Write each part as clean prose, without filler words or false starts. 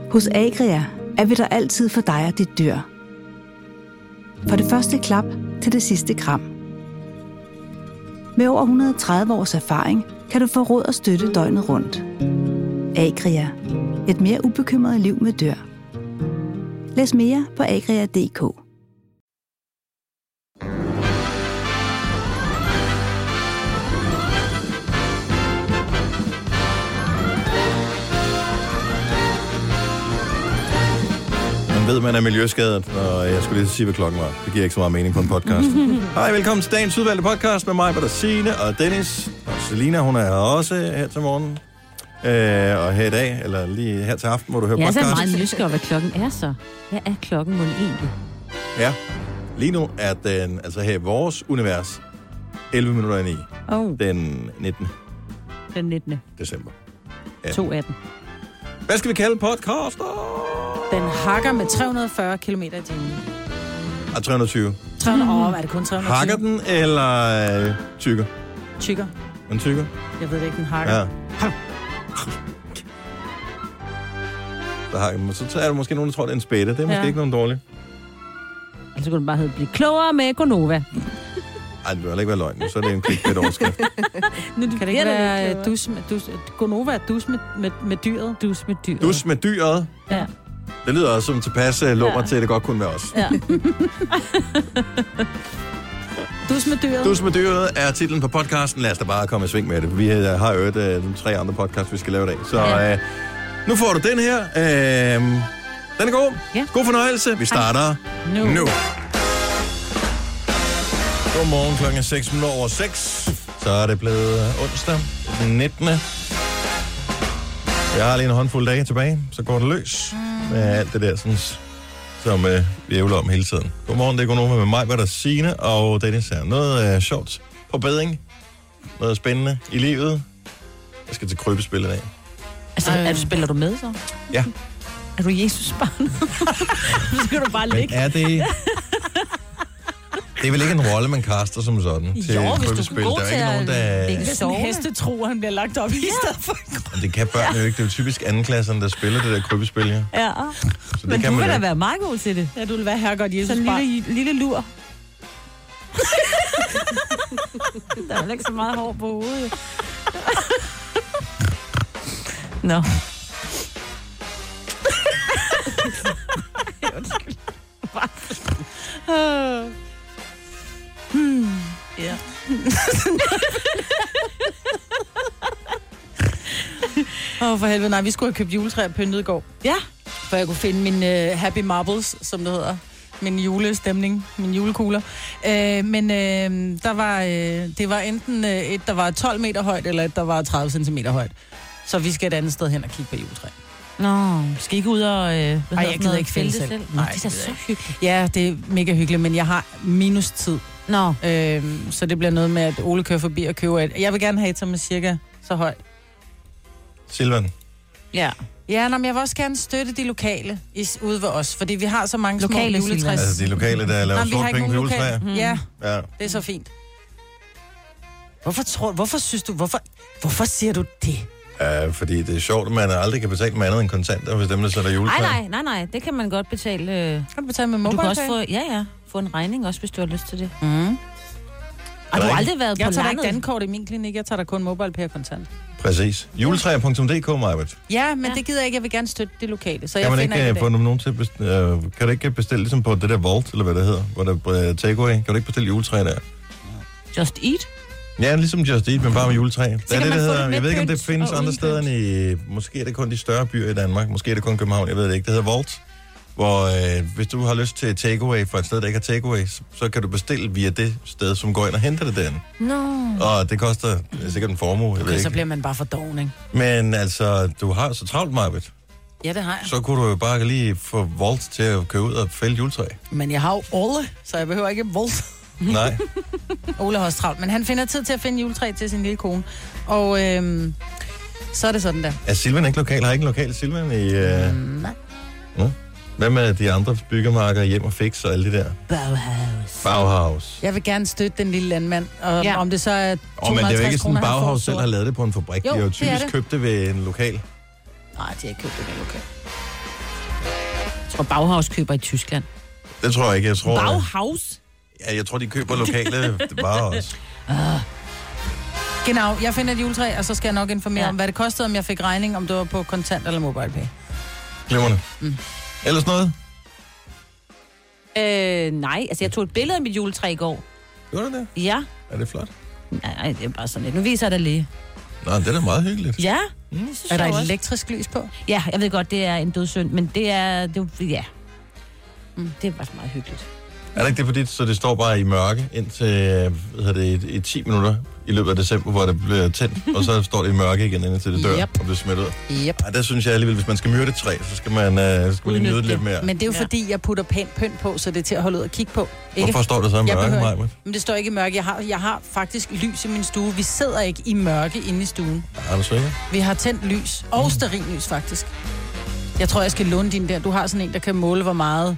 Hos Agria er vi der altid for dig og dit dyr. Fra det første klap til det sidste kram. Med over 130 års erfaring kan du få råd og støtte døgnet rundt. Agria. Et mere ubekymret liv med dyr. Læs mere på agria.dk. Ved man er miljøskadet, og jeg skulle lige sige, hvad klokken var. Det giver ikke så meget mening på en podcast. Hej, velkommen til dagens udvalgte podcast med mig, Signe og Dennis. Og Selina, hun er også her til morgen. Og her i dag, eller lige her til aften, hvor du hører podcast. Jeg er så meget nysgerrig, hvad klokken er så. Hvad er klokken mon egentlig? Ja, lige nu er den, altså her i vores univers, 11 minutter i 9. Den 19. Den 19. december. 2:18. Hvad skal vi kalde podcaster? Den hakker med 340 km i timen. Og 320. 300, er det kun 320? Hakker den, eller tykker? Tykker. En tykker? Jeg ved det ikke, den hakker. Ja. Så er der måske nogen, der tror, det er en spætte. Det er måske ikke nogen dårligt. Altså kunne den bare hedde, blive klogere med Gonova. Ej, det vil ikke være løgn. Så er det en klik med overskrift. Kan det ikke være Gonova er dus med dyret? Dus med dyret. Dus med dyret? Ja. Det lyder også som tilpas lummer til, at det godt kunne være os. Ja. Dus med dyret. Dus med dyret er titlen på podcasten. Lad os da bare komme i sving med det. Vi har jo de 3 andre podcasts, vi skal lave i dag. Så nu får du den her. Den er god. Ja. God fornøjelse. Vi starter nu. Godmorgen, klokken er 6:06. Så er det blevet onsdag, den 19. Jeg har lige en håndfuld dage tilbage, så går det løs med alt det der, sådan, som vi ævler om hele tiden. Godmorgen, det er Gonova med mig, hvad der Signe og Dennis her. Noget sjovt på bedring, noget spændende i livet. Jeg skal til krybespil i dag. Altså, spiller du med så? Ja. Er du Jesus-barnet? Så skal du bare ligge. Men er det... Det er vel ikke en rolle, man kaster som sådan til krybespil. Der er ikke nogen, der... Det er sådan en hestetro, han bliver lagt op i stedet for. Men det kan børn jo ikke. Det er jo typisk andenklasserne, der spiller det der krybespil, ja. Ja. Så men du vil da være meget god til det. Ja, du vil være herregodt Jesus. Så en lille lur. Der er vel ikke så meget hår på hovedet. Nå. Undskyld. Ja. For helvede, nej, vi skulle have købt juletræ og pyntet i går. Ja. For jeg kunne finde min Happy Marbles, som det hedder. Min julestemning, min julekugler. Men der var, det var enten et, der var 12 meter højt, eller et, der var 30 centimeter højt. Så vi skal et andet sted hen og kigge på juletræ. Nå, skal I ikke ud og... jeg gider ikke fælde selv. Nej, det er så hyggeligt. Ja, det er mega hyggeligt, men jeg har minustid. Nå. Så det bliver noget med, at Ole kører forbi og køber et. Jeg vil gerne have et, som er cirka så højt. Silvan. Ja. Ja, men jeg vil også gerne støtte de lokale ude ved os, fordi vi har så mange lokale små juletræs. Altså de lokale, der laver sort penge på juletræer? Ja, det er så fint. Hvorfor siger du det? Fordi det er sjovt, at man aldrig kan betale med andet end kontanter, hvis dem, der sætter juletræ. Nej, det kan man godt betale. Kan du betale med MobilePay? Du kan også få en regning også, hvis du har lyst til det. Mm. Og du har aldrig været på landet? Jeg tager ikke dankort i min klinik, jeg tager da kun MobilePay og kontant. Præcis. Juletræer.dk, Majbert. Ja, men det gider jeg ikke. Jeg vil gerne støtte det lokale. Så kan man ikke få nogen til kan du ikke bestille ligesom på det der Vault, eller hvad det hedder, hvor der er takeaway? Kan du ikke bestille juletræ der? Just Eat? Ja, ligesom Just Eat, men bare med juletræ. Det er det, der hedder. Jeg ved ikke, om det findes andre steder end i... Måske er det kun de større byer i Danmark. Måske er det kun København. Jeg ved det ikke. Det hedder Vault. Hvor hvis du har lyst til takeaway fra et sted, der ikke har takeaway, så kan du bestille via det sted, som går ind og henter det derinde. No. Og det koster sikkert en formue. Jeg ved ikke. Så bliver man bare for doven, ikke? Men altså, du har så travlt, Majbet. Ja, det har jeg. Så kunne du jo bare lige få Vault til at køre ud og fælde juletræ. Men jeg har jo Ole, så jeg behøver ikke Vault. Nej. Ole har også travlt, men han finder tid til at finde juletræ til sin lille kone. Og så er det sådan der. Er Silvan ikke lokal? Har ikke en lokal Silvan i... Nej. Hvad med de andre byggemarker, Hjem og Fix og alle de der? Bauhaus. Jeg vil gerne støtte den lille landmand, og om det så er 250 men det er jo ikke sådan, kroner, Bauhaus selv har lavet det på en fabrik. Jo, de har jo typisk købt det ved en lokal. Nej, de har ikke købt det ved en lokal. Jeg tror, Bauhaus køber i Tyskland. Det tror jeg ikke. Jeg tror, Bauhaus? Ja, jeg tror, de køber lokale varer også. Genau, jeg finder et juletræ, og så skal jeg nok informere om, hvad det kostede, om jeg fik regning, om det var på kontant eller MobilePay. Glimrende. Ellers noget? Nej, altså jeg tog et billede af mit juletræ i går. Gjorde du det? Ja. Er det flot? Nej, det er bare sådan lidt. Nu viser jeg dig lige. Nå, det er da meget hyggeligt. Ja. Er der et elektrisk lys på? Ja, jeg ved godt, det er en dødssynd, men det er det er bare meget hyggeligt. Er det ikke det for dit, så det står bare i mørke indtil i 10 minutter i løbet af december, hvor det bliver tændt, og så står det i mørke igen, indtil det dør og bliver smidt ud? Yep. Ej, der synes jeg alligevel, hvis man skal myrde et træ, så skal man nyde det lidt mere. Men det er jo fordi, jeg putter pænt pynt på, så det er til at holde ud og kigge på. Ikke? Hvorfor står det så i mørke, Maja? Men det står ikke i mørke. Jeg har faktisk lys i min stue. Vi sidder ikke i mørke inde i stuen. Er du sikker? Vi har tændt lys, og stearinlys faktisk. Jeg tror, jeg skal låne din der. Du har sådan en, der kan måle, hvor meget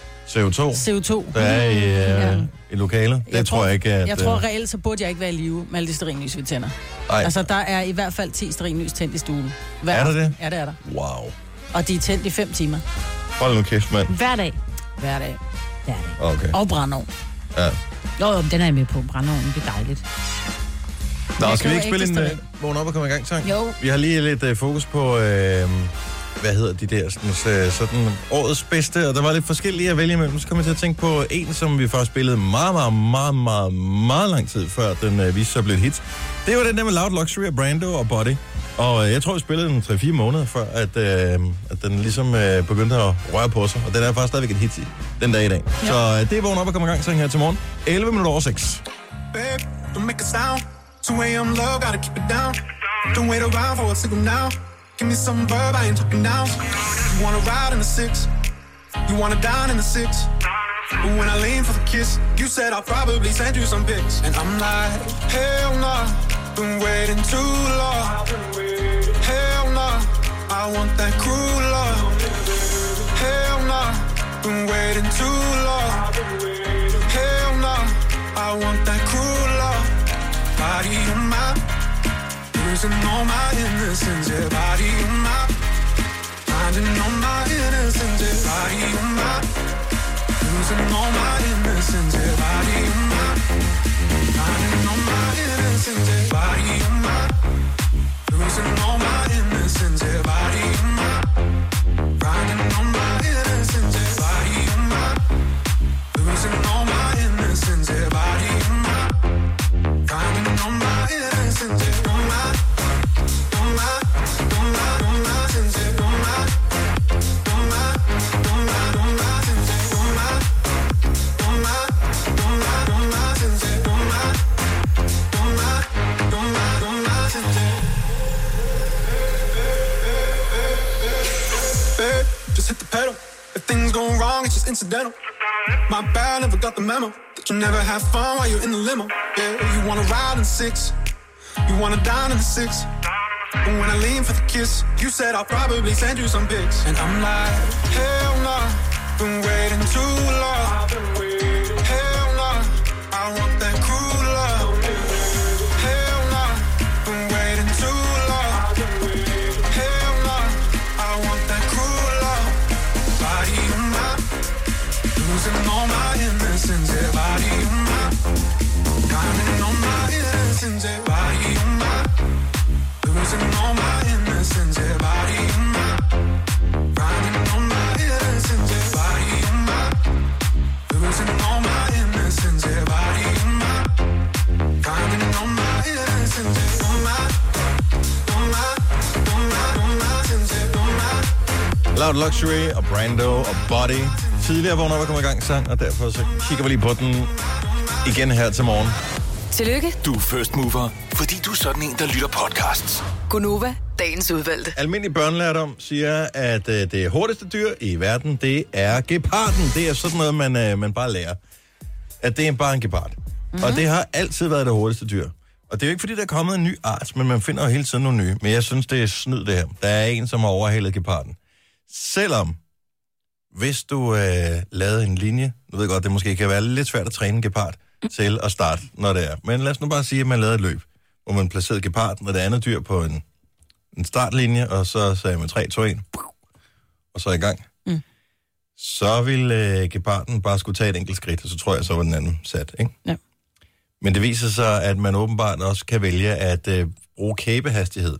CO2 der er i lokalet. Det tror jeg ikke, at... Jeg tror reelt, så burde jeg ikke være i live med alle de stearinlys, vi tænder. Ej. Altså, der er i hvert fald 10 stearinlys tændt i stuen. Er der det? Ja, det er der. Wow. Og de er tændt i 5 timer. Hold nu kæft, mand. Hver dag. Hver dag. Okay. Og brændeovn. Ja. Jo, den er jeg med på. Brændeovnen, det er dejligt. Nå, skal vi ikke spille en vågn op og komme i gang, sang? Jo. Vi har lige lidt fokus på... hvad hedder de der, sådan årets bedste, og der var lidt forskellige at vælge imellem. Så kommer jeg til at tænke på en, som vi først spillede meget lang tid før den viste sig at blive et hit. Det var den der med Loud Luxury af Brando og Body. Og jeg tror, vi spillede den 3-4 måneder før, at den ligesom begyndte at røre på sig. Og den er faktisk stadigvæk et hit den dag i dag. Ja. Så det er vågn op og komme i gang, sang her til morgen. 11 minutter over 6. Babe, don't make a sound. 2 a.m. low, gotta keep it down. Don't wait around for a signal now. Give me some verb, I ain't talking now. You wanna ride in the 6, you wanna dine in the 6. But when I lean for the kiss, you said I'll probably send you some pics. And I'm like, hell nah, been waiting too long. Hell nah, I want that cruel love. Hell nah, been waiting too long. Hell nah, I want that cruel love. Body on my losing all my innocence, yeah, body on my finding all my innocence, yeah, body on my losing all my innocence, yeah, body on my finding all my innocence, yeah, body on my losing all my innocence, yeah, body on my finding all my innocence, yeah, body on my losing all my innocence, yeah, body on my finding all my innocence, yeah. Just hit the pedal. If things go wrong, it's just incidental. My bad, never got the memo that you never have fun while you're in the limo. Yeah, you wanna ride in 6, you wanna dine in the 6. But when I lean for the kiss, you said I'll probably send you some pics. And I'm like, hell nah, been waiting too long. Hell nah, I want that cruel love. Hell nah, been waiting too long. Hell nah, I want that cruel love. Body on my, losing all my innocence, yeah, body on my, finding all my innocence, yeah, body on my, losing all my innocence, yeah, body on my, finding all my innocence, yeah, body on my, losing all my innocence, yeah, body on my, finding all my innocence, yeah, on my, on my, on my, on my innocence, yeah, on my. Loud Luxury og Brando og Body. Tidligere vågner op og kommer i gang sang, og derfor så kigger vi lige på den igen her til morgen. Tillykke. Du er first mover, fordi du er sådan en, der lytter podcasts. Gunova, dagens udvalgte. Almindelig børnelærdom siger, at det hurtigste dyr i verden, det er geparden. Det er sådan noget, man bare lærer. At det er bare en gepard. Mm-hmm. Og det har altid været det hurtigste dyr. Og det er jo ikke, fordi der er kommet en ny art, men man finder jo hele tiden nogle nye. Men jeg synes, det er snyd det her. Der er en, som har overhalet geparden. Selvom, hvis du lavede en linje, nu ved jeg godt, det måske kan være lidt svært at træne en gepard til at starte, når det er. Men lad os nu bare sige, at man lavede et løb, hvor man placerede geparden og det andet dyr på en startlinje, og så sagde man 3, 2, 1, og så i gang. Mm. så ville geparden bare skulle tage et enkelt skridt, og så tror jeg, så var den anden sat, ikke? Ja. Men det viser sig, at man åbenbart også kan vælge at bruge kæbehastighed.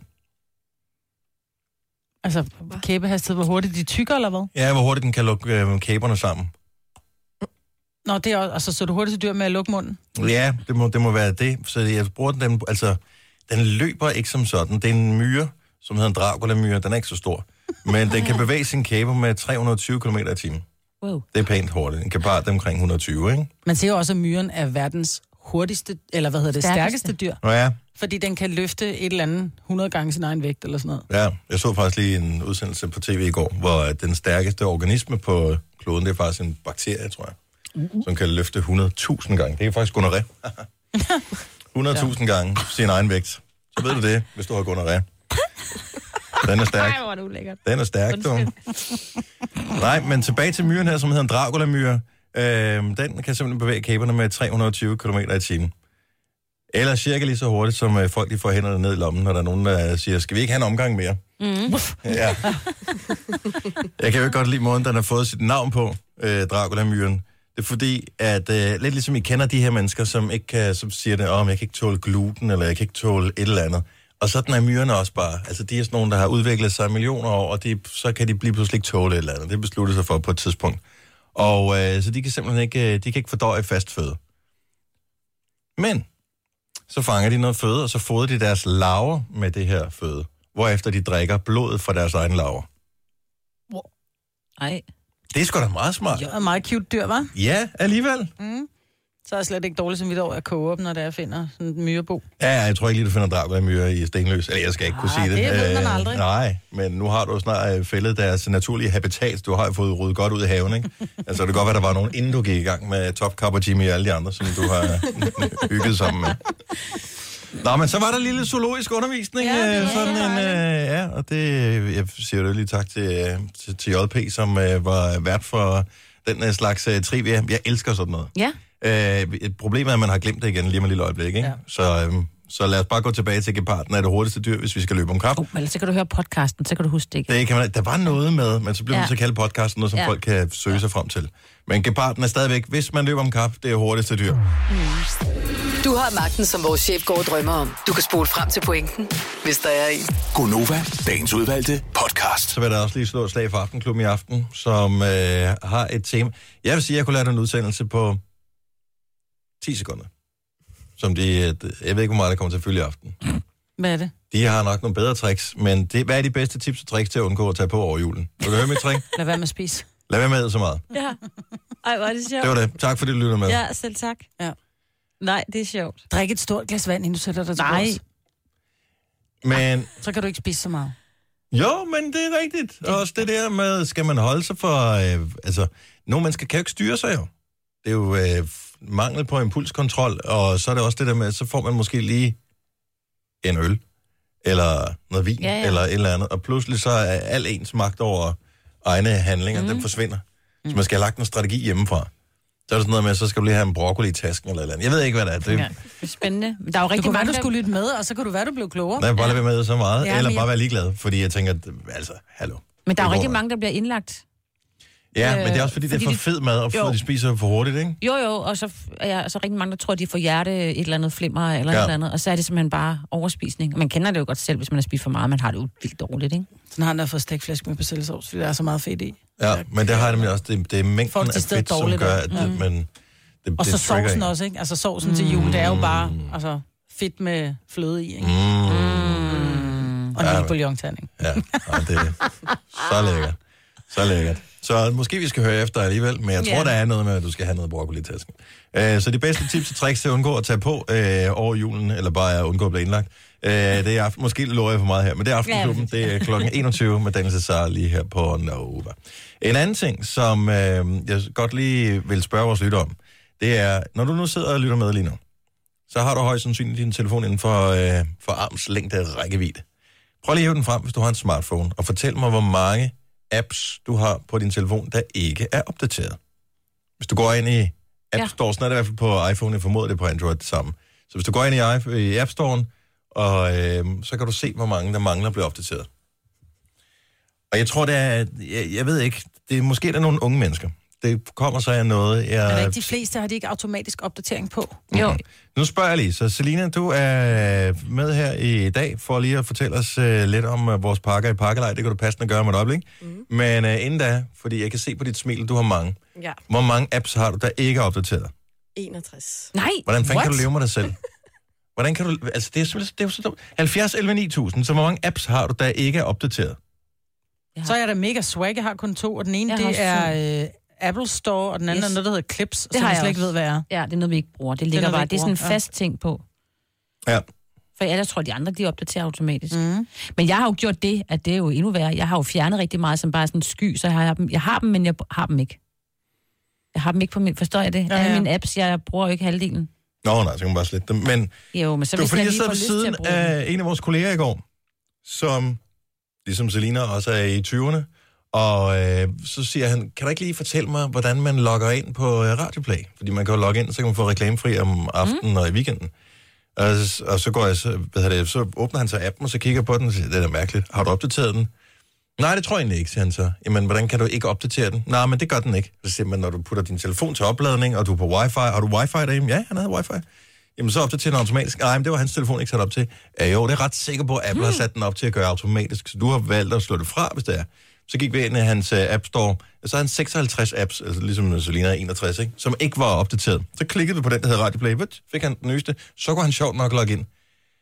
Altså kæbehastighed, hvor hurtigt de tykker, eller hvad? Ja, hvor hurtigt den kan lukke kæberne sammen. Nå, det er også, altså, så er du hurtigt til dyr med at lukke munden? Ja, det må være det. Så jeg bruger den, altså, den løber ikke som sådan. Det er en myre, som hedder en Dracula-myre. Den er ikke så stor. Men den kan bevæge sin kæber med 320 km i timen. Wow. Det er pænt hurtigt. Den kan bare omkring 120, ikke? Man siger jo også, at myren er verdens hurtigste, eller hvad hedder det, stærkeste dyr. Nå ja. Fordi den kan løfte et eller andet 100 gange sin egen vægt, eller sådan noget. Ja, jeg så faktisk lige en udsendelse på tv i går, hvor den stærkeste organisme på kloden, det er faktisk en bakterie, tror jeg, som kan løfte 100.000 gange. Det er faktisk gonorrhea. 100.000 gange sin egen vægt. Så ved du det, hvis du har gonorrhea. Den er stærk. Ej, hvor er det ulækkert. Den er stærk, du. Nej, men tilbage til myren her, som hedder en Dracula-myre. Den kan simpelthen bevæge kæberne med 320 km i timen. Eller cirka lige så hurtigt, som folk de får hænderne ned i lommen, når der er nogen, der siger, skal vi ikke have en omgang mere? Ja. Jeg kan jo ikke godt lide måden, den har fået sit navn på, Dracula-myren. Det er fordi, at lidt ligesom I kender de her mennesker, som ikke kan, som siger det, jeg kan ikke tåle gluten, eller jeg kan ikke tåle et eller andet. Og sådan er myrerne også bare. Altså, de er sådan nogle, der har udviklet sig millioner år, og så kan de lige pludselig ikke tåle et eller andet. Det beslutter sig for på et tidspunkt. Og så de kan simpelthen ikke, de kan ikke fordøje fast føde. Men så fanger de noget føde, og så fodrer de deres larver med det her føde, hvorefter de drikker blodet fra deres egen larver. Nej. Det er sgu da meget smart. Ja, meget cute dyr, hva'? Ja, alligevel. Så er jeg slet ikke dårligt som vidt over at koge op, når jeg finder sådan en myrebo. Ja, jeg tror ikke lige, du finder Dracula-myre i Stenløs. Eller jeg skal ikke kunne sige det. Det ved man aldrig. Nej, men nu har du snart fældet deres naturlige habitat. Du har jo fået ryddet godt ud i haven, ikke? Altså, det kan godt være, der var nogen, inden du gik i gang med Top Cup og Jimmy og alle de andre, som du har hygget sammen med. Nå, men så var der en lille zoologisk undervisning. Og det, jeg siger jo lige tak til JP, som var vært for den slags trivia. Jeg elsker sådan noget. Ja. Problemet er, at man har glemt det igen lige om et lille øjeblik, ikke? Ja. Så lad os bare gå tilbage til geparden af det hurtigste dyr, hvis vi skal løbe om kap. Eller så kan du høre podcasten, så kan du huske det ikke. Det kan man, der var noget med, men så bliver man så kaldt podcasten, noget som folk kan søge sig frem til. Men geparden er stadigvæk, hvis man løber om kap, det er hurtigste dyr. Du har magten, som vores chef går og drømmer om. Du kan spole frem til pointen, hvis der er en. Gonova, dagens udvalgte podcast. Så vil der også lige slå et slag for Aftenklubben i aften, som har et tema. Jeg vil sige, at jeg kunne lave en udsendelse på 10 sekunder. Som jeg ved ikke, hvor meget der kommer til at følge i aften. Hvad er det? De har nok nogle bedre tricks, men hvad er de bedste tips og tricks til at undgå at tage på over julen? Vil du høre mit trick? Lad være med at spise. Lad være med så meget. Ja. Ej, hvor er det sjovt. Det var det. Tak fordi du lytter med. Ja, selv tak. Ja. Nej, det er sjovt. Drik et stort glas vand, inden du sætter dig til bords. Men så kan du ikke spise så meget. Jo, men det er rigtigt. Også det der med, skal man holde sig for... nogle mennesker kan jo ikke styre sig jo. Det er jo mangel på impulskontrol, og så er det også det der med, så får man måske lige en øl, eller noget vin, eller et eller andet, og pludselig så er al ens magt over egne handlinger, den forsvinder. Så man skal have lagt en strategi hjemmefra. Så er det sådan noget med, så skal du lige have en broccoli i tasken eller et eller andet. Jeg ved ikke, hvad det er. Det er spændende. Men der er jo rigtig mange, mange, du skulle lytte med, og så kan du være, du blev klogere. Nej, bare lade være med så meget, eller bare være ligeglad, fordi jeg tænker, altså, hallo. Men der er jo rigtig mange, der bliver indlagt. Ja, men det er også fordi, det er for fed mad, og de spiser for hurtigt, ikke? Jo, og så er så rigtig mange, der tror, de får hjerte et eller andet flimmer eller et eller andet, og så er det simpelthen bare overspisning. Man kender det jo godt selv, hvis man har spist for meget, man har det jo vildt dårligt, ikke? Sådan har han da fået stækflæsk med persillesovs, fordi der er så meget fedt i. Ja, men det har jeg nemlig også, det er mængden af fedt, som gør, at man... Og så sovsen også, ikke? Altså sovsen til jul, det er jo bare fedt med fløde i, ikke? Og en lille bouillonterning. Ja, og det er så lækkert. Så lækkert. Så måske vi skal høre efter alligevel, men jeg tror, der er noget med, at du skal have noget broccoli i tasken. Så de bedste tips og tricks til at undgå at tage på over julen, eller bare at undgå at blive indlagt, det er måske lover jeg for meget her, men det er Aftenklubben. Det er klokken 21 med Daniel Cesar lige her på Nova. En anden ting, som jeg godt lige vil spørge vores lytter om, det er, når du nu sidder og lytter med lige nu, så har du højst sandsynligt din telefon inden for armslængde rækkevidde. Prøv lige at hive den frem, hvis du har en smartphone, og fortæl mig, hvor mange apps, du har på din telefon, der ikke er opdateret. Hvis du går ind i App Store, sådan er det i hvert fald på iPhone, jeg formoder det på Android det samme. Så hvis du går ind i App Store'en, og så kan du se, hvor mange der mangler at blive opdateret. Og jeg tror, det er, jeg ved ikke, det er måske nogle unge mennesker. Det kommer så af noget, Men ikke de fleste har de ikke automatisk opdatering på. Jo. Nu spørger jeg lige, så Selina, du er med her i dag for lige at fortælle os lidt om vores pakker i pakkelej. Det kan du passende gøre med et øjeblik. Men inden da, fordi jeg kan se på dit smil, du har mange. Ja. Hvor mange apps har du, der ikke er opdateret? 61. Nej, Hvordan fanden kan du leve med dig selv? Hvordan kan du... Altså, det er simpelthen det er jo så dumt. 70 11 9000, så hvor mange apps har du, der ikke er opdateret? Så er jeg da mega swag. Jeg har kun 2, og den ene, det er Apple Store, og den anden er noget, der hedder Clips, som jeg slet ikke ved, hvad er. Ja, det er noget, vi ikke bruger. Det ligger bare. Det er sådan en fast ting på. Ja. For jeg tror, de andre, de opdaterer automatisk. Men jeg har jo gjort det, at det er jo endnu værre. Jeg har jo fjernet rigtig meget som bare sådan en sky, så jeg har dem, men jeg har dem ikke. Jeg har dem ikke på min... Forstår jeg det? Ja. Alle mine apps, jeg bruger jo ikke halvdelen. Nå, nej, så kan man bare slette dem. Men jo, men så det var fordi, jeg sad ved siden siden af en af vores kolleger i går, som, ligesom Selina, også er i 20'erne, og så siger han, kan du ikke lige fortælle mig, hvordan man logger ind på Radioplay? Fordi man kan jo logge ind, så kan man få reklamefri om aftenen og i weekenden. Og så går jeg, så åbner han så appen, og så kigger på den og siger, det er da mærkeligt. Har du opdateret den? Nej, det tror jeg egentlig ikke, siger han så. Jamen, hvordan kan du ikke opdatere den? Nej, men det gør den ikke. Så siger man, når du putter din telefon til opladning, og du er på wifi, har du wifi derhjemme? Ja, han havde wifi. Jamen, så opdaterer den automatisk. Nej, men det var hans telefon ikke sat op til. Jo, det er ret sikker på, at Apple har sat den op til at gøre automatisk, så du har valgt at slå det fra, hvis det er. Så gik vi ind i hans App Store, og så har han 56 apps, altså ligesom Selina 61, ikke? Som ikke var opdateret. Så klikkede vi på den, der hedder Radioplay, fik han den nyeste, så kunne han sjovt nok logge ind.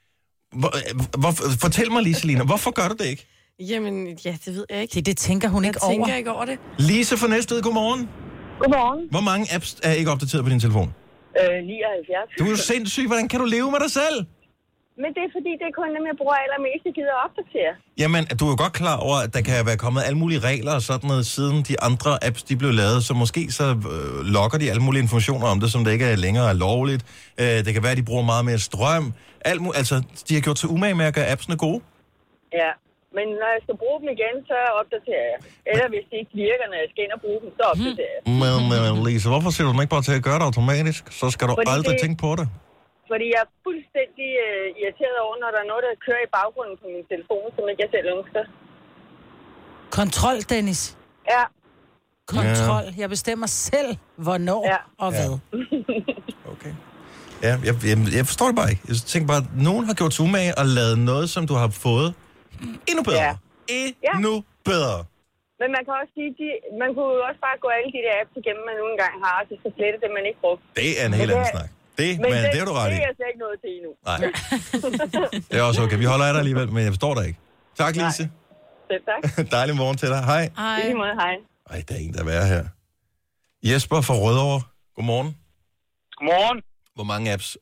Fortæl mig lige, Selina, hvorfor gør du det ikke? Jamen, ja, det ved jeg ikke. Det tænker hun ikke over. Jeg tænker ikke over det. Lise fra Næstved, godmorgen. Godmorgen. Hvor mange apps er ikke opdateret på din telefon? 79. Du er jo sindssyg, hvordan kan du leve med dig selv? Men det er fordi, det er kun dem, jeg bruger allermest, jeg gider at opdatere. Jamen, du er jo godt klar over, at der kan være kommet alle mulige regler og sådan noget, siden de andre apps, de blev lavet, så måske så logger de alle mulige informationer om det, som det ikke er længere er lovligt. Det kan være, at de bruger meget mere strøm. Altså, de har gjort til umage med at gøre appsene gode. Ja, men når jeg skal bruge dem igen, så opdaterer jeg. Eller hvis de ikke virker, når jeg skal ind og bruge dem, så opdaterer jeg. Men Lise, hvorfor siger du den ikke bare til at gøre det automatisk? Så skal du aldrig tænke på det. Fordi jeg er fuldstændig irriteret over, når der er noget, der kører i baggrunden på min telefon, som ikke jeg selv ønsker. Kontrol, Dennis. Ja. Kontrol. Jeg bestemmer selv, hvornår og hvad. Okay. Ja, jeg forstår det bare ikke. Jeg tænker bare, at nogen har gjort umage og lavet noget, som du har fået endnu bedre. Ja. Endnu bedre. Men man kan også sige, man kunne jo også bare gå alle de der apps igennem, man nogle gange har, og så slette det, man ikke brugte. Det er en helt anden snak. Men det er du ret i. Det er jeg slet ikke noget til endnu. Nej. Det er også okay. Vi holder af dig alligevel, men jeg forstår dig ikke. Tak, Lise. Selv tak. Dejlig morgen til dig. Hej. I lige måde, hej. Ej, der er en, der er her. Jesper fra Rødovre. Godmorgen. Godmorgen. Hvor mange apps?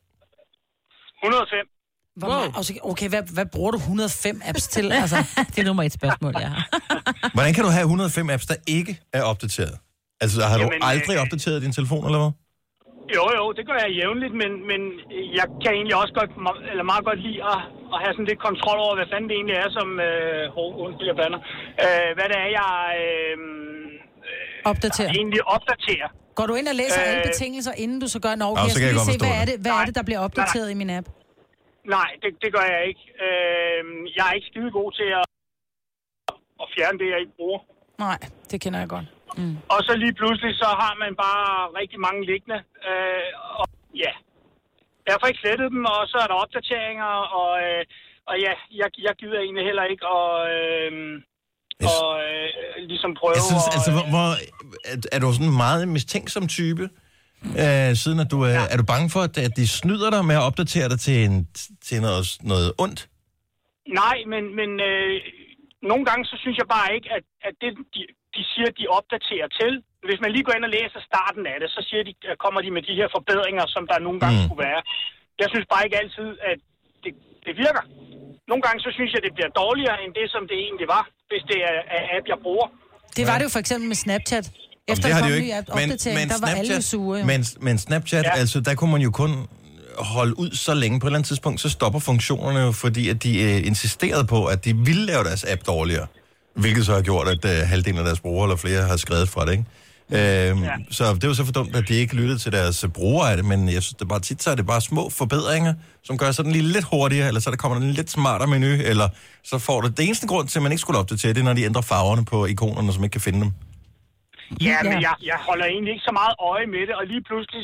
105. Okay, hvad bruger du 105 apps til? Altså, det er nummer et spørgsmål, jeg har. Hvordan kan du have 105 apps, der ikke er opdateret? Altså, har du aldrig opdateret din telefon, eller hvad? Jo, det gør jeg jævnligt, men jeg kan egentlig også meget godt lide at have sådan lidt kontrol over, hvad fanden det egentlig er, som... undskyld, jeg blander. Hvad det er, jeg egentlig opdaterer. Går du ind og læser alle betingelser, inden du så gør en okay? Så kan jeg godt forstå hvad er det, der bliver opdateret i min app? Nej, det gør jeg ikke. Jeg er ikke skide god til at fjerne det, jeg ikke bruger. Nej, det kender jeg godt. Og så lige pludselig, så har man bare rigtig mange liggende. Og ja, derfor ikke slettet dem, og så er der opdateringer, og ja, jeg gider egentlig heller ikke ligesom prøve. Jeg synes, er du sådan en meget mistænksom type? Siden at du er du bange for, at de snyder dig med at opdatere dig til noget ondt? Nej, men nogle gange så synes jeg bare ikke, at det de siger, de opdaterer til. Hvis man lige går ind og læser starten af det, så kommer de med de her forbedringer, som der nogle gange skulle være. Jeg synes bare ikke altid, at det virker. Nogle gange så synes jeg, det bliver dårligere end det, som det egentlig var, hvis det er app, jeg bruger. Det var det jo for eksempel med Snapchat. Efter der kom ny opdatering, der var alle sure. Men Snapchat, altså der kunne man jo kun holde ud så længe. På et eller andet tidspunkt, så stopper funktionerne jo, fordi at de insisterede på, at de ville lave deres app dårligere. Hvilket så har gjort, at halvdelen af deres brugere eller flere har skrevet fra det, ikke? Så det var så for dumt, at de ikke lyttede til deres brugere af det, men jeg synes, det bare tit så er det bare små forbedringer, som gør sådan lige lidt hurtigere, eller så der kommer en lidt smartere menu, eller så får det. Det eneste grund til, at man ikke skulle opdatere, det er, når de ændrer farverne på ikonerne, som ikke kan finde dem. Ja, men jeg holder egentlig ikke så meget øje med det, og lige pludselig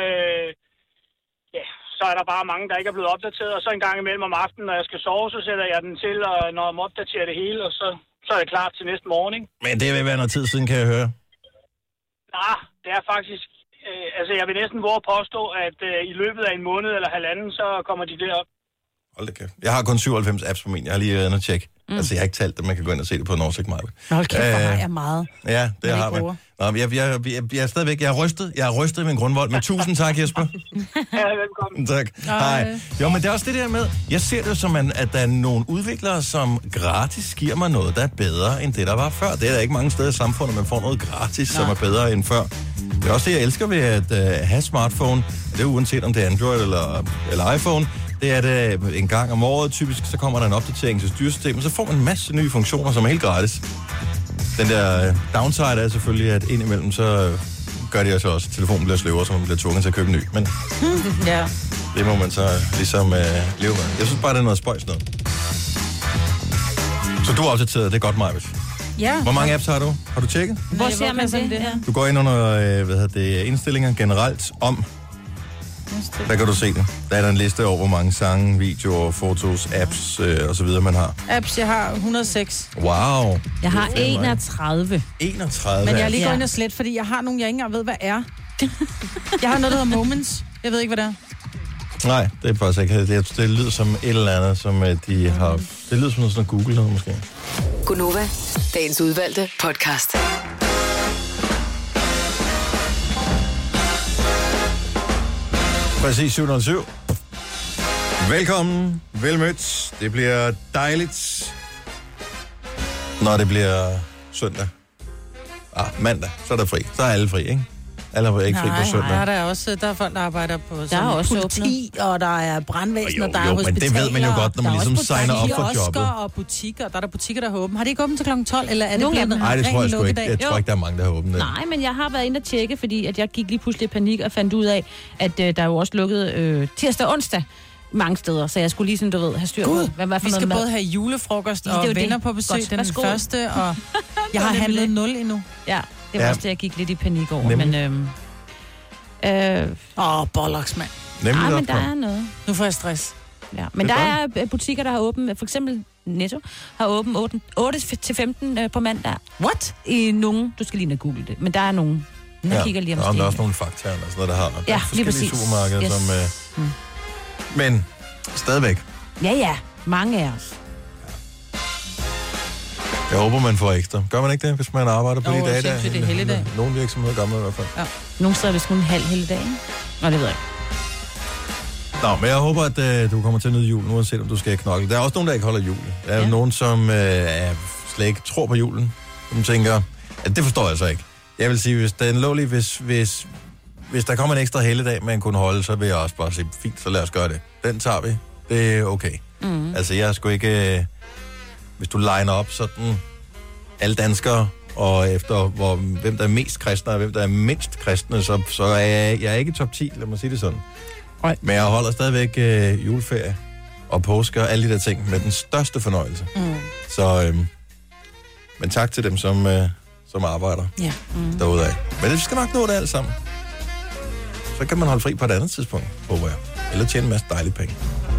så er der bare mange, der ikke er blevet opdateret, og så en gang imellem om aftenen, når jeg skal sove, så sætter jeg den til, og når jeg opdaterer det hele, og så er det klar til næste morgen, ikke? Men det vil være noget tid siden, kan jeg høre. Nej, det er faktisk... jeg vil næsten våge at påstå, at i løbet af en måned eller halvanden, så kommer de derop. Hold da kæft. Jeg har kun 97 apps på min. Jeg har lige været inde og tjekke. Altså, jeg har ikke talt det. Man kan gå ind og se det på en oversigt, Maja. Hold kæft, hvor har jeg meget. Ja, det har man. Nå, jeg er stadigvæk... Jeg er rystet i min grundvold. Men tusind tak, Jesper. Ja, velkommen. Tak. Hej. Jo, men det er også det der med... Jeg ser det som, at der er nogle udviklere, som gratis giver mig noget, der er bedre end det, der var før. Det er der ikke mange steder i samfundet, man får noget gratis, som er bedre end før. Det er også det, jeg elsker ved at have smartphone. Det er uanset om det er Android eller iPhone. Det er det en gang om året. Typisk så kommer der en opdatering til styresystemet, så får man en masse nye funktioner, som er helt gratis. Den der downside er selvfølgelig, at indimellem så gør de også, at telefonen bliver sløvere, så man bliver tvunget til at købe en ny. Men det må man så ligesom leve med. Jeg synes bare, det er noget spøjs noget. Så du er opdateret, det er godt, Majbet. Ja. Hvor mange apps har du? Har du tjekket? Hvor ser man det? Ja. Du går ind under indstillinger generelt om. Der kan du se det. Der er der en liste over, hvor mange sange, videoer, fotos, apps og så videre, man har. Apps, jeg har 106. Wow. Jeg har 31. 31? Men jeg er lige gået ind og slet, fordi jeg har nogle, jeg ikke engang ved, hvad er. Jeg har noget, der hedder Moments. Jeg ved ikke, hvad det er. Nej, det er faktisk ikke. Det lyder som et eller andet, som de har... Det lyder som noget sådan Google noget, måske. Gunova, dagens udvalgte podcast. Præcis 707. Velkommen, velmødt. Det bliver dejligt, når det bliver søndag. Mandag, så er der fri. Så er alle fri, ikke? Alle er ikke fri på søndag. Nej, der er folk, der arbejder på der er også politi, og der er brandvæsen, og der er hospitaler. Men det ved man jo godt, når man ligesom signer op for jobbet. Og butikker, der er der butikker, der har åbent. Har de ikke åbent til kl. 12, eller er det blandt Nej, det tror jeg sgu ikke. Jeg tror ikke, der er mange, der har åbent. Nej, men jeg har været inde og tjekke, fordi at jeg gik lige pludselig i panik og fandt ud af, at der er jo også lukket tirsdag og onsdag mange steder, så jeg skulle lige sådan, du ved, have styr på. Vi skal både have julefrokost og venner på besøg den første, og jeg har handlet 0 endnu. Ja, det var også det, jeg gik lidt i panik over, men... bollocks, mand. Nej, men der er noget. Nu får jeg stress. Ja, men der er butikker, der har åbent, for eksempel Netto, har åbent 8-15 på mandag. What? I nogen, du skal lige google det, men der er nogen. Jeg kigger lige om der er også nogle fakta, og sådan noget, der har forskellige supermarkeder, som... Men stadigvæk. Ja, mange af os. Jeg håber, man får ekstra. Gør man ikke det, hvis man arbejder på de dage der? Det er helligdag. Nogle virksomheder gør man i hvert fald. Ja. Nogle steder er det kun en halv helligdag, ikke? Nå, det ved jeg ikke. Nå, men jeg håber, at du kommer til at nyde julen, uanset om du skal knokle. Der er også nogen, der ikke holder jul. Der er nogen, som slet ikke tror på julen. Som tænker, at det forstår jeg så ikke. Jeg vil sige, hvis den lovlige, hvis der kommer en ekstra helligdag, man kunne holde, så vil jeg også bare sige, fint, så lad os gøre det. Den tager vi. Det er okay. Mm. Altså, jeg skulle ikke... Hvis du liner op sådan alle danskere, og efter hvem der er mest kristne, og hvem der er mindst kristne, så er jeg ikke i top 10, lad mig sige det sådan. Nej. Men jeg holder stadigvæk juleferie og påske og alle de der ting med den største fornøjelse. Mm. Så, men tak til dem, som arbejder derude af. Men det skal nok nå det alt sammen. Så kan man holde fri på et andet tidspunkt, håber jeg. Eller tjene en masse dejlige penge.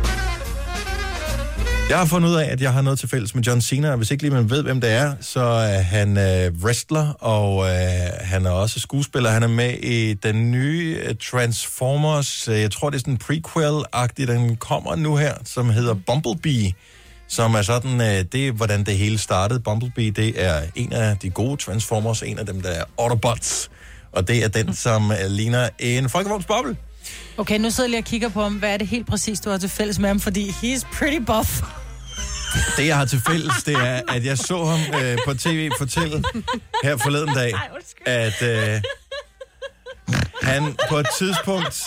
Jeg har fundet ud af, at jeg har noget til fælles med John Cena, og hvis ikke lige man ved, hvem det er, så er han wrestler, og han er også skuespiller. Han er med i den nye Transformers, jeg tror det er sådan en prequel-agtig, den kommer nu her, som hedder Bumblebee, som er sådan, det er hvordan det hele startede. Bumblebee, det er en af de gode Transformers, en af dem, der er Autobots, og det er den, som ligner en folkevognsboble. Okay, nu sidder jeg lige og kigger på ham. Hvad er det helt præcis, du har til fælles med ham? Fordi he's pretty buff. Det, jeg har til fælles, det er, at jeg så ham på tv fortælle her forleden dag, at han på et tidspunkt...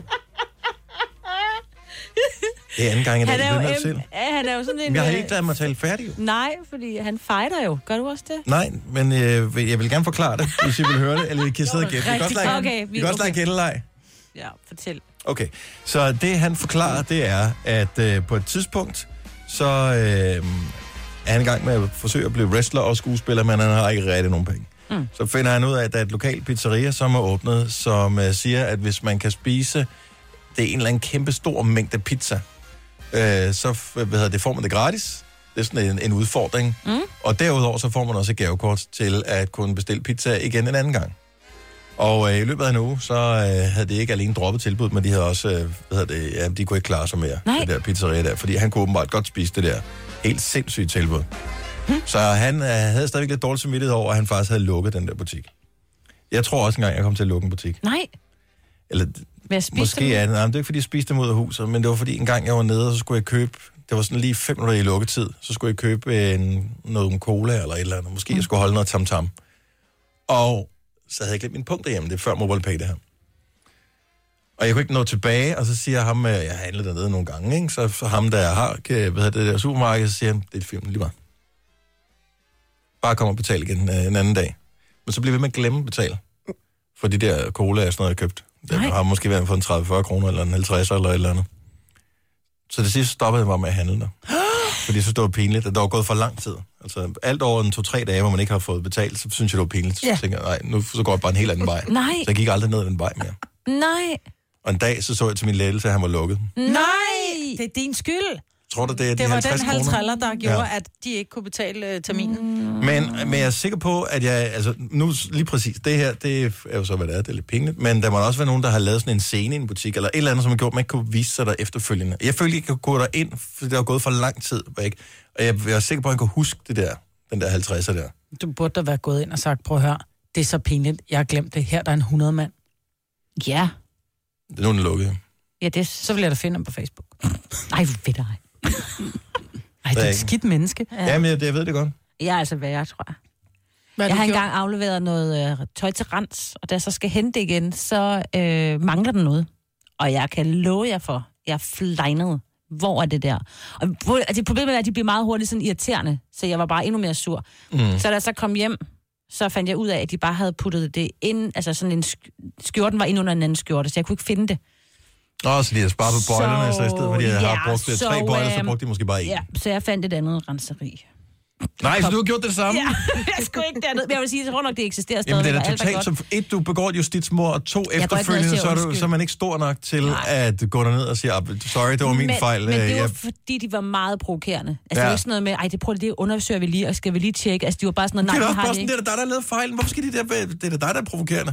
Det er anden gang i dag, jeg bliver til. Han er jo sådan en... Jeg har ikke ladet mig tale færdig. Nej, fordi han fighter jo. Gør du også det? Nej, men jeg vil gerne forklare det, hvis I vil høre det, eller I kan sidde og gætte. Vi kan også lege gætteleg. Ja, fortæl. Okay, så det han forklarer, det er, at på et tidspunkt, så er han i gang med at forsøge at blive wrestler og skuespiller, men han har ikke rigtig nogen penge. Så finder han ud af, at der er et lokalt pizzeria, som er åbnet, som siger, at hvis man kan spise det er en eller anden kæmpe stor mængde pizza, så får man det gratis. Det er sådan en udfordring. Og derudover så får man også et gavekort til at kunne bestille pizza igen en anden gang. Og i løbet af en uge, så havde det ikke alene droppet tilbud, men de havde også, de kunne ikke klare sig mere, det der pizzeria der, fordi han kunne åbenbart godt spise det der helt sindssygt tilbud. Så han havde stadigvæk lidt dårligt samvittighed over, at han faktisk havde lukket den der butik. Jeg tror også engang, jeg kom til at lukke en butik. Nej. Eller måske er det. Nej, det er ikke, fordi jeg spiste dem ud af huset, men det var fordi en gang jeg var nede, og så skulle jeg købe, det var sådan lige 5 minutter i lukketid, så skulle jeg købe noget cola eller et eller andet. Måske jeg skulle holde noget tam-tam. Og så havde jeg glemt min punkt derhjemme. Det er før MobilePay, det her. Og jeg kunne ikke nå tilbage, og så siger ham, jeg handler dernede nogle gange, ikke? Så ham, der har det der supermarked, så siger han, det er et film lige meget. Bare kom og betal igen en anden dag. Men så bliver vi med at glemme at betale. For de der cola er sådan noget, jeg købt. Det har måske været for en 30-40 kroner, eller en 50 eller et eller andet. Så det sidste stoppede jeg bare med at handle der. Fordi så stod det pinligt, at der var gået for lang tid. Altså alt over en 2-3 dage, hvor man ikke har fået betalt, så synes jeg, det var pinligt. Så tænker jeg, nej, nu så går jeg bare en helt anden vej. Nej. Så jeg gik aldrig ned den vej mere. Nej. Og en dag, så jeg til min lettelse, at han var lukket. Nej! Det er din skyld. Tror du, det er de det var 50 den halvtræller, der gjorde, at de ikke kunne betale terminen. Men jeg er sikker på, at nu lige præcis, det her, det er jo så, hvad det er, det er lidt pinligt, men der må også være nogen, der har lavet sådan en scene i en butik, eller et eller andet, som har gjort, man ikke kunne vise sig der efterfølgende. Jeg følte ikke, at jeg kunne gå derind, fordi det var gået for lang tid væk. Og jeg er sikker på, at jeg kan huske det der, den der 50'er der. Du burde da være gået ind og sagt, prøv at høre, det er så pinligt, jeg har glemt det. Her der er en 100 mand. Ja. Det er nogen, der lukkede. Ja, så vil jeg da finde ham på Facebook. Ej, ved dig. Ej, det er et skidt menneske. Ja, men jeg ved det godt. Jeg er altså værre, tror jeg. Jeg har engang afleveret noget tøj til rens, og da jeg så skal hente igen, så mangler den noget. Og jeg kan love jer for, jeg er flejnet. Hvor er det der? Og det problemet er, at de bliver meget hurtigt sådan irriterende, så jeg var bare endnu mere sur. Så da jeg så kom hjem, så fandt jeg ud af, at de bare havde puttet det ind, altså sådan en skjorten var ind under en anden skjorte, så jeg kunne ikke finde det. Så de har sparet på bøjlerne, så i stedet for, at de har brugt 3 bøjler, så brugte de måske bare 1. Ja, så jeg fandt et andet renseri. Nej, så du har gjort det samme? Ja, jeg skulle ikke derned. Men jeg vil sige, jeg tror nok, det eksisterer stadig. Jamen, det er da totalt som du begår et justitsmord, og 2 efterfølgende, så er man ikke stor nok til at gå derned og sige, sorry, det var min fejl. Men det var fordi, de var meget provokerende. Altså, det var ikke sådan noget med, det undersøger vi lige, og skal vi lige tjekke. Altså, de var bare sådan noget, nej, det er også sådan, det er dig, der har lavet fejlen. Hvorfor skal de der, det er dig, der er provokerende?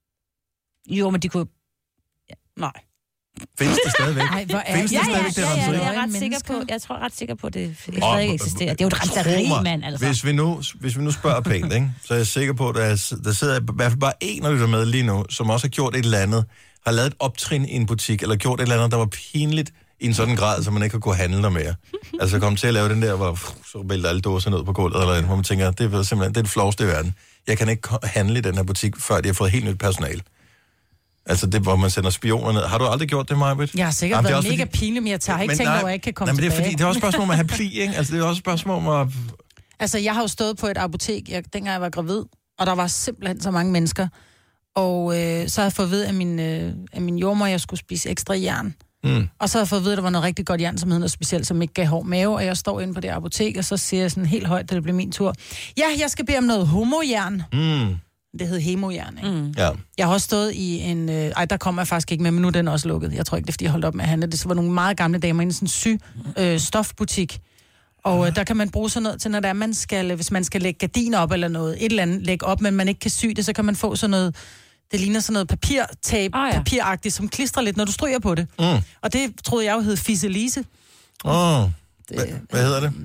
Jo, men de kunne... Nej. Findes det stadigvæk? Findes det stadigvæk, det renseri? Jeg tror ret sikker på, det stadig eksisterer. Det er jo et renseri, mand, altså. Hvis vi nu spørger pænt, ikke, så er jeg sikker på, at der sidder i hvert fald bare en, der er med lige nu, som også har gjort et eller andet, har lavet et optrin i en butik, eller gjort et eller andet, der var pinligt i en sådan grad, så man ikke kunne handle der mere. Altså kom til at lave den der, hvor så vælter alle dåser ned på gulvet, eller hvor man tænker, det er simpelthen det floveste i verden. Jeg kan ikke handle i den her butik, før de har fået helt nyt personale. Altså det, hvor man sender spioner ned. Har du aldrig gjort det, Maj-Britt? Jeg har sikkert været mega pinlig, men jeg tager ikke tænkt over, at jeg ikke kan komme tilbage. Men det er fordi, det er også et spørgsmål om at have pli, ikke? Altså det er også et spørgsmål om at... Altså jeg har jo stået på et apotek, dengang jeg var gravid, og der var simpelthen så mange mennesker. Og så har jeg fået at vide af min jordmor, at jeg skulle spise ekstra jern. Og så har jeg fået at vide, at der var noget rigtig godt jern, som hed noget specielt, som ikke gav hård mave. Og jeg står inde på det apotek, og så siger jeg sådan helt højt, da det blev min tur. Ja, jeg skal bede om noget homojern. Det hed hemojern, ikke? Ja. Jeg har også stået i en... der kommer jeg faktisk ikke med, men nu er den også lukket. Jeg tror ikke, det er, fordi jeg holdt op med at handle. Det var nogle meget gamle damer i en sådan stofbutik. Og der kan man bruge sådan noget til, når der man skal, hvis man skal lægge gardiner op eller noget, et eller andet lægge op, men man ikke kan sy det, så kan man få sådan noget... Det ligner sådan noget papirtape, papiragtigt, som klistrer lidt, når du stryger på det. Og det troede jeg jo hed Fiselise. Hvad hedder det?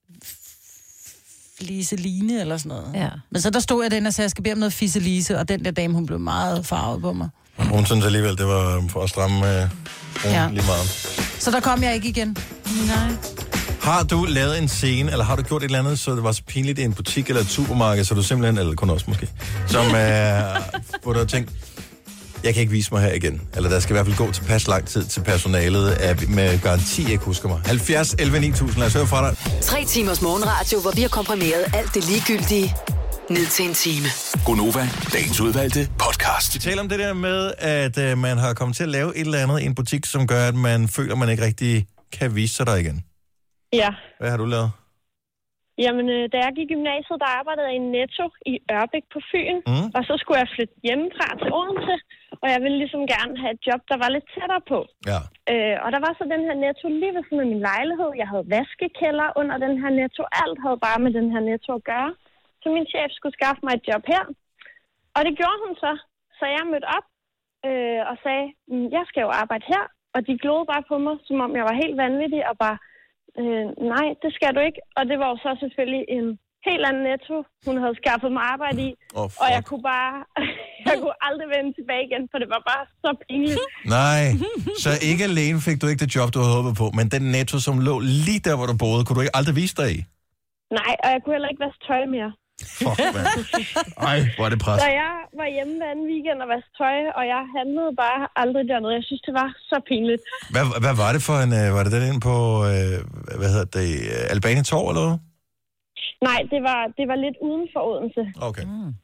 Fliseline eller sådan noget. Ja. Men så der stod jeg den og sagde, jeg skal bede om noget Fiselise, og den der dame, hun blev meget farvet på mig. Hun synes alligevel, det var for at stramme lige meget. Så der kom jeg ikke igen. Nej. Har du lavet en scene, eller har du gjort et eller andet, så det var så pinligt i en butik eller et supermarked, så du simpelthen, eller kun også måske, som hvor du har tænkt, jeg kan ikke vise mig her igen. Eller der skal i hvert fald gå tilpas lang tid til personalet, med garanti ikke husker mig. 70 11 9000, lad os høre fra dig. 3 timers morgenradio, hvor vi har komprimeret alt det ligegyldige ned til en time. Gonova, dagens udvalgte podcast. Vi taler om det der med, at man har kommet til at lave et eller andet i en butik, som gør, at man føler, at man ikke rigtig kan vise sig der igen. Ja. Hvad har du lavet? Jamen, da jeg gik i gymnasiet, der arbejdede jeg i Netto i Ørbæk på Fyn. Og så skulle jeg flytte hjemmefra til Odense. Og jeg ville ligesom gerne have et job, der var lidt tættere på. Ja. Og der var så den her Netto lige ved siden af min lejlighed. Jeg havde vaskekælder under den her Netto. Alt havde bare med den her Netto at gøre. Så min chef skulle skaffe mig et job her. Og det gjorde hun så. Så jeg mødte op og sagde, jeg skal jo arbejde her. Og de glodede bare på mig, som om jeg var helt vanvittig og bare... nej, det skal du ikke. Og det var jo så selvfølgelig en helt anden Netto, hun havde skaffet mig arbejde i. Og jeg kunne aldrig vende tilbage igen, for det var bare så pinligt. Nej, så ikke alene fik du ikke det job, du havde håbet på, men den Netto, som lå lige der, hvor du boede, kunne du ikke aldrig vise dig i? Nej, og jeg kunne heller ikke vaske tøj mere. Fuck, mand. Ej, hvor er det pres. Så jeg var hjemme hver anden weekend og vaske tøj, og jeg handlede bare aldrig dernede. Jeg synes, det var så pinligt. Hvad var det for en... var det den inde på... Albania Torv, eller hvad? Nej, det var lidt uden for Odense. Okay.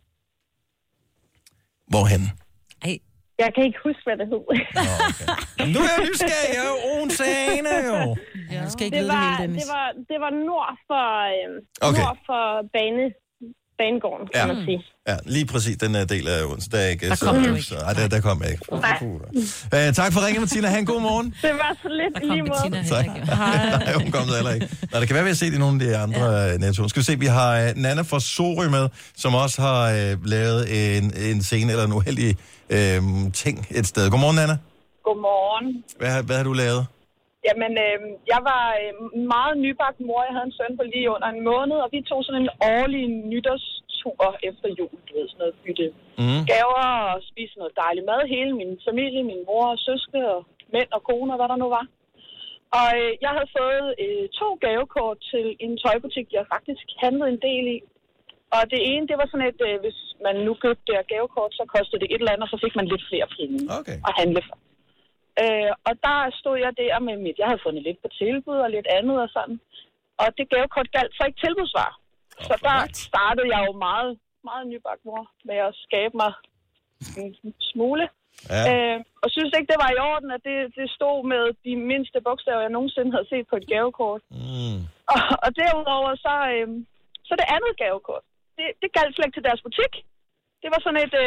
Hvorhen? Jeg kan ikke huske, hvad det hed. Okay. Nu er jeg nysgerrig, jeg er jo Onsane, jo. Jeg skal ikke vide det hele, Dennis. Det var nord for banegården, kan man sige. Ja, lige præcis den del af Odense. Der kom jeg ikke. Tak for ringen, Martina. Ha' en god morgen. Det var så lidt i lige måde. Nej, hun kom der heller ikke. Nå, det kan være, vi har set i nogle af de andre Netto. Skal vi se, vi har Nana fra Sorø med, som også har lavet en scene eller en uheldig ting et sted. Godmorgen, Nana. Godmorgen. Hvad har du lavet? Jamen, jeg var meget nybagt mor. Jeg havde en søn på lige under en måned, og vi tog sådan en årlig nytårstur efter jul. Du ved, sådan noget bytte gaver og spise noget dejlig mad. Hele min familie, min mor og søske og mænd og koner, hvad der nu var. Og jeg havde fået 2 gavekort til en tøjbutik, jeg faktisk handlede en del i. Og det ene, det var sådan et, hvis man nu købte det gavekort, så kostede det et eller andet, og så fik man lidt flere penge at handle for. Og der stod jeg der med jeg havde fundet lidt på tilbud og lidt andet og sådan. Og det gavekort galt så ikke tilbudsvarer. Så der startede jeg jo meget, meget nybagt mor med at skabe mig en smule. Ja. Og synes ikke, det var i orden, at det stod med de mindste bogstaver, jeg nogensinde havde set på et gavekort. Og derudover så det andet gavekort, det galt slet ikke til deres butik. Det var sådan et,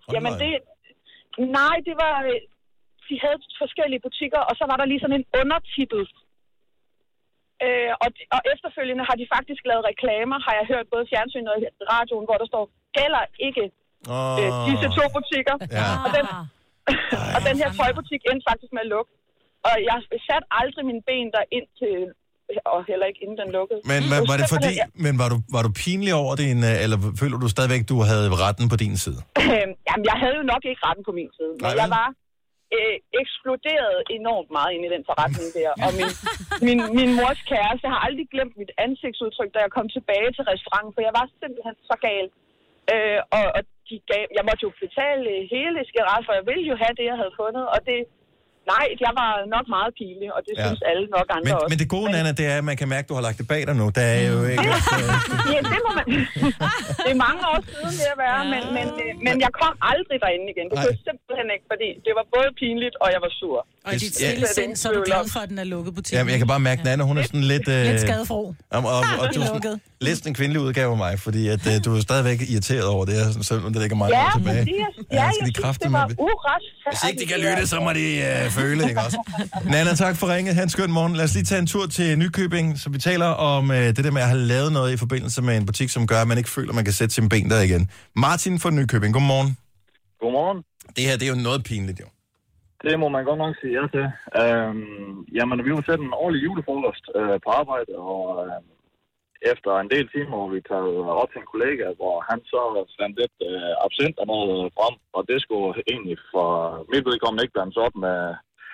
det var... De havde forskellige butikker, og så var der lige sådan en undertitel. Og efterfølgende har de faktisk lavet reklamer, har jeg hørt både fjernsyn og radioen, hvor der står, gælder ikke disse 2 butikker. Ja. Og den her tøjbutik endte faktisk med at lukke. Og jeg satte aldrig mine ben der ind til, og heller ikke inden den lukkede. Men var det fordi, var du pinlig over det, eller føler du stadigvæk, du havde retten på din side? Jamen, jeg havde jo nok ikke retten på min side, men jeg var... eksploderede enormt meget ind i den forretning der. Og min mors kæreste har aldrig glemt mit ansigtsudtryk, da jeg kom tilbage til restauranten, for jeg var simpelthen så gal. Og jeg måtte jo betale hele skæret, for jeg ville jo have det, jeg havde fundet. Og nej, jeg var nok meget pinlig, og det synes alle nok andre også. Men det gode, Nana, det er, at man kan mærke, at du har lagt det bag dig nu. Der er jo ikke... Ja, det må man... Det er mange år siden, det at være, men jeg kom aldrig derinde igen. Det kunne simpelthen ikke, fordi det var både pinligt, og jeg var sur. Og i dit stille sind, så er du glad for, at den er lukket butikken. Jamen, jeg kan bare mærke, at Nana, hun er sådan lidt... Lidt skadefro. Og du er lidt en kvindelig udgave af mig, fordi at, du er stadigvæk irriteret over det, selvom det ligger meget år tilbage. Ja, jeg synes, det var uretfærdigt. Hvis ikke de kan lytte, så må de føle, ikke også? Nana, tak for ringet. Ha' en skøn morgen. Lad os lige tage en tur til Nykøbing, så vi taler om det der med at have lavet noget i forbindelse med en butik, som gør, at man ikke føler, at man kan sætte sine ben der igen. Martin fra Nykøbing, godmorgen. Godmorgen. Det her, det er jo noget pinligt, jo. Det må man godt nok sige ja til. Jamen, vi var sat en årlig julefrokost på arbejde, og efter en del timer, hvor vi tager op til en kollega, hvor han så fandt lidt absint og noget frem, og det skulle egentlig for mit vedkommende ikke blandes op med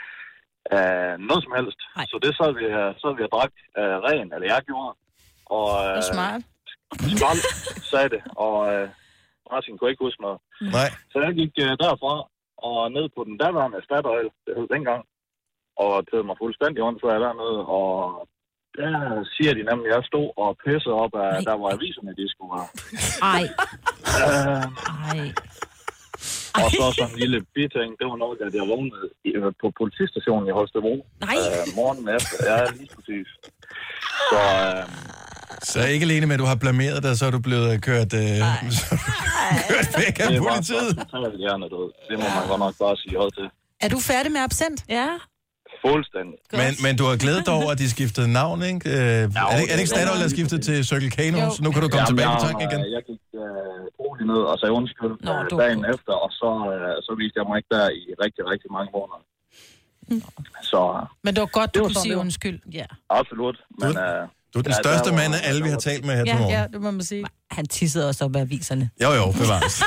noget som helst. Ej. Så det sad vi og drak ren, eller jeg gjorde. Og smart. Smart, sagde det, og Martin kunne ikke huske noget. Nej. Så jeg gik derfra og ned på den daværende Statoil, det hed dengang, og tædede mig fuldstændig rundt, så jeg dernede, og der siger de nemlig, at jeg stod og pissede op af, der var aviserne, de skulle være. Ej. Og så sådan en lille biting, det var noget, at jeg vågnede på politistationen i Holstebro morgenen efter. Ja, lige præcis. Så ikke alene med, at du har blameret dig, så er du blevet kørt væk af politiet. Det må man godt nok bare sige hold til. Er du færdig med absent? Ja. Fuldstændig. Men du har glædet dig over, at de skiftede navn, ikke? Er det ikke Statoil, der har skiftet til Circle K nu? Så nu kan du komme tilbage på tanken igen. Jeg gik roligt ned og sagde undskyld dagen efter, og så viste jeg mig ikke der i rigtig, rigtig mange måneder. Så, men det var godt, du kunne sige undskyld. Ja. Absolut. Men, du er den største mand af alle, vi har talt med her til morgen. Ja, det må man sige. Han tissede også op af aviserne. Jo, bevares.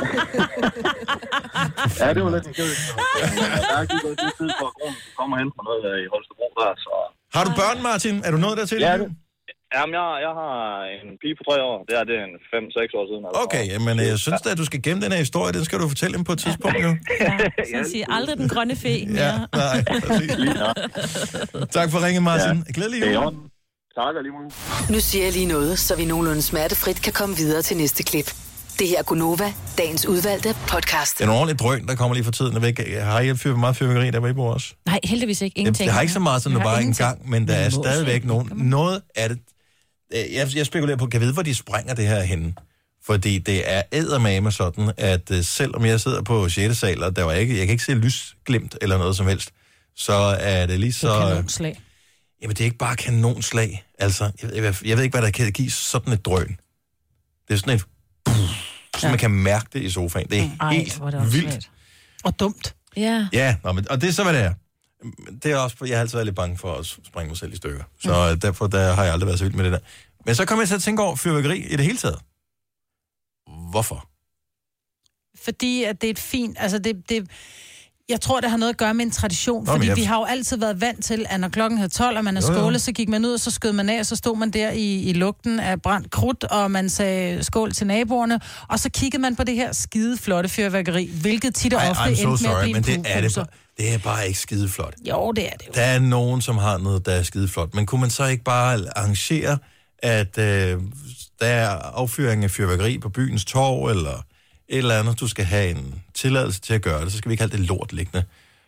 Ja, det var lidt en kæld. Der er ikke gået tid for, at grunden kommer hen på noget i Holstebro der, så... Har du børn, Martin? Er du nået dertil? Ja, jamen, jeg har en pige på 3 år. Det er en 5-6 år siden. Altså. Okay, men jeg synes da, at du skal gemme den her historie. Den skal du fortælle dem på et tidspunkt, jo. Ja, så siger aldrig den grønne fe mere. Ja, nej, præcis. Tak for ringen, Martin. Glædelig jul. Tak, lige måde. Nu siger jeg lige noget, så vi nogenlunde smertefrit kan komme videre til næste klip. Det her er Gunova, dagens udvalgte podcast. Det er en ordentlig drøn, der kommer lige for tiden. Har I meget fyrværkeri, der var I bor også? Nej, heldigvis ikke. Ingenting. Det har ikke så meget, som det bare en gang, men der er stadigvæk noget af det. Jeg spekulerer på, kan jeg vide, hvor de springer det her henne? Fordi det er eddermame sådan, at selvom jeg sidder på 6. sal, og jeg kan ikke se lysglimt eller noget som helst, så er det lige så... Kanonslag. Jamen, det er ikke bare kanonslag. Altså, jeg ved ikke, hvad der kan give sådan et drøn. Det er sådan et... Så man kan mærke det i sofaen. Det er helt vildt. Og dumt. Ja, og det er så, hvad det er. Det er også, jeg har altid været lidt bange for at springe mig selv i stykker. Så derfor har jeg aldrig været så vild med det der. Men så kommer jeg til at tænke over fyrværkeri i det hele taget. Hvorfor? Fordi at det er et fint... Altså, jeg tror, det har noget at gøre med en tradition, fordi vi har jo altid været vant til, at når klokken hed 12, og man er skålet, så gik man ud, og så skød man af, og så stod man der i lugten af brændt krudt, og man sagde skål til naboerne, og så kiggede man på det her skide flotte fyrværkeri, hvilket tit og ofte endte med at blive en kufuser. Det er bare ikke skideflot. Jo, det er det jo. Der er nogen, som har noget, der er skideflot, men kunne man så ikke bare arrangere, at der er affyring af fyrværkeri på byens torv, eller et eller andet, du skal have en tilladelse til at gøre det, så skal vi ikke have det lort liggende.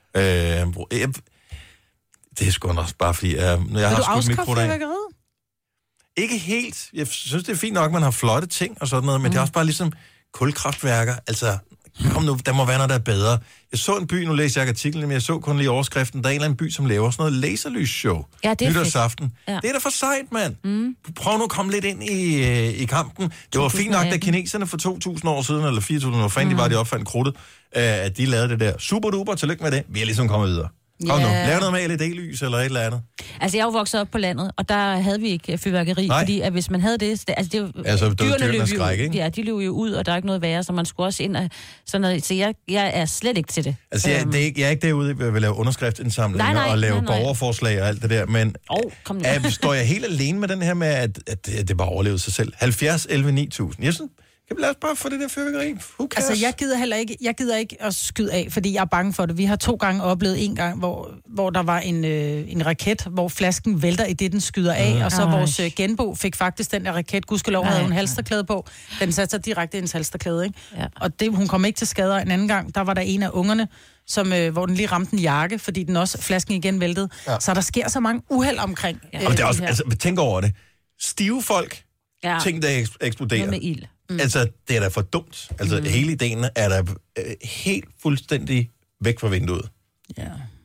Det er sgu også bare fordi, jeg har skudt mikro af. Ikke helt. Jeg synes, det er fint nok, at man har flotte ting og sådan noget, men det er også bare ligesom kulkraftværker. Altså, kom nu, der må være noget, der er bedre. Jeg så en by, nu læste jeg artiklen, men jeg så kun lige overskriften, der er en eller anden by, som laver sådan noget laserlysshow. Ja, det er nytårsaften. Ja. Det er da for sejt, mand. Prøv nu at komme lidt ind i kampen. Det var fint nok, da kineserne for 2.000 år siden, eller 4.000 år, fanden de var, de opfandt krudtet, at de lavede det der. Super duper, tillykke med det. Vi er ligesom kommet videre. Kom nu, lav noget med LED-lys eller et eller andet. Altså, jeg er jo vokset op på landet, og der havde vi ikke fyrværkeri, fordi at hvis man havde det... dyrene skræk, ikke? Ja, de løb jo ud, og der er ikke noget værre, så man skulle også ind og sådan noget. Så jeg er slet ikke til det. Altså, jeg er ikke derude, jeg vil lave underskriftsindsamlinger og lave borgerforslag og alt det der, men står jeg helt alene med den her med, at det bare overlevede sig selv? 70, 11, 9000. Jeg synes, lad os bare få det der fyrværkeri. Altså, jeg gider ikke at skyde af, fordi jeg er bange for det. Vi har 2 gange oplevet en gang, hvor der var en raket, hvor flasken vælter i det, den skyder af, og så vores genbo fik faktisk den der raket. Gudskelov havde hun halsterklæde på. Den satte sig direkte i en halsterklæde, ikke? Ja. Og hun kom ikke til skader en anden gang. Der var der en af ungerne, hvor den lige ramte en jakke, fordi flasken igen væltede. Ja. Så der sker så mange uheld omkring. Og det er også, altså, tænk over det. Stive folk, ting, der eksploderer. Noget med ild. Altså, det er da for dumt. Altså, hele ideen er da helt fuldstændig væk fra vinduet. Ja.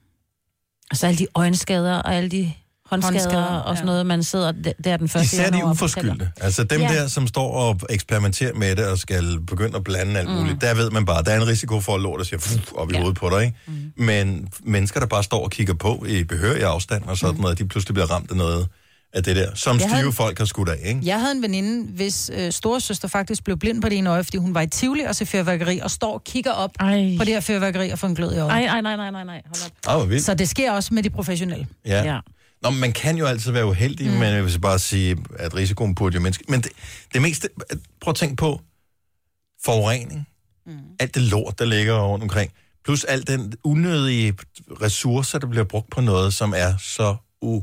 Og så alle de øjenskader og alle de håndskader og sådan noget, man sidder der den første januar. Især de uforskyldte. Altså dem der, som står og eksperimenterer med det og skal begynde at blande alt muligt, der ved man bare, der er en risiko for, at lortet siger op i hovedet på dig, ikke? Men mennesker, der bare står og kigger på i behørig afstand og sådan noget, de pludselig bliver ramt af noget af det der, som stive folk har skudt af, ikke? Jeg havde en veninde, hvis storesøster faktisk blev blind på det ene øje, fordi hun var i Tivoli og ser fyrværkeri, og står og kigger op på det her fyrværkeri og får en glød i øjet. Nej. Hold op. Så det sker også med de professionelle. Ja. Nå, man kan jo altid være uheldig, men jeg vil bare sige, at risikoen burde jo menneske. Men det meste, prøv at tænke på forurening. Alt det lort, der ligger rundt omkring. Plus alt den unødige ressourcer, der bliver brugt på noget, som er så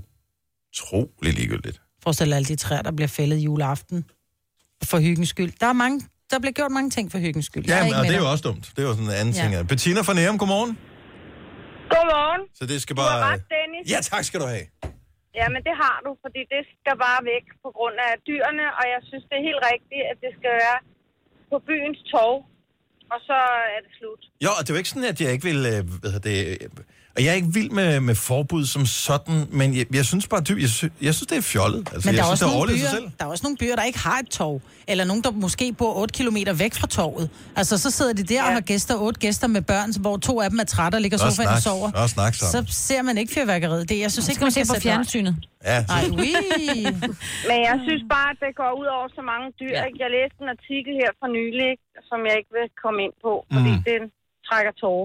utrolig ligegyldigt. Forestil dig alle de træer, der bliver fældet juleaften for hyggens skyld. Der bliver gjort mange ting for hyggens skyld. Ja, og det er jo også dumt. Det er jo sådan en anden ting. Bettina fra Nærum, godmorgen. Godmorgen. Så det skal bare... Du har ret, Dennis. Ja, tak skal du have. Ja, men det har du, fordi det skal bare væk på grund af dyrene, og jeg synes, det er helt rigtigt, at det skal være på byens torv, og så er det slut. Jo, og det er jo ikke sådan, at jeg ikke vil... Og jeg er ikke vild med forbud som sådan, men jeg synes bare, jeg synes, det er fjollet. Altså, men der er også nogle byer, der ikke har et torv. Eller nogen, der måske bor 8 kilometer væk fra torvet. Altså, så sidder de der og har 8 gæster med børn, hvor 2 af dem er trætte og ligger i sofaen og sover. Så ser man ikke fyrværkeriet. Det, jeg synes ikke, man skal se på fjernsynet. Ja. Ej, men jeg synes bare, at det går ud over så mange dyr. Ja. Jeg læste en artikel her for nylig, som jeg ikke vil komme ind på, fordi den trækker tårer.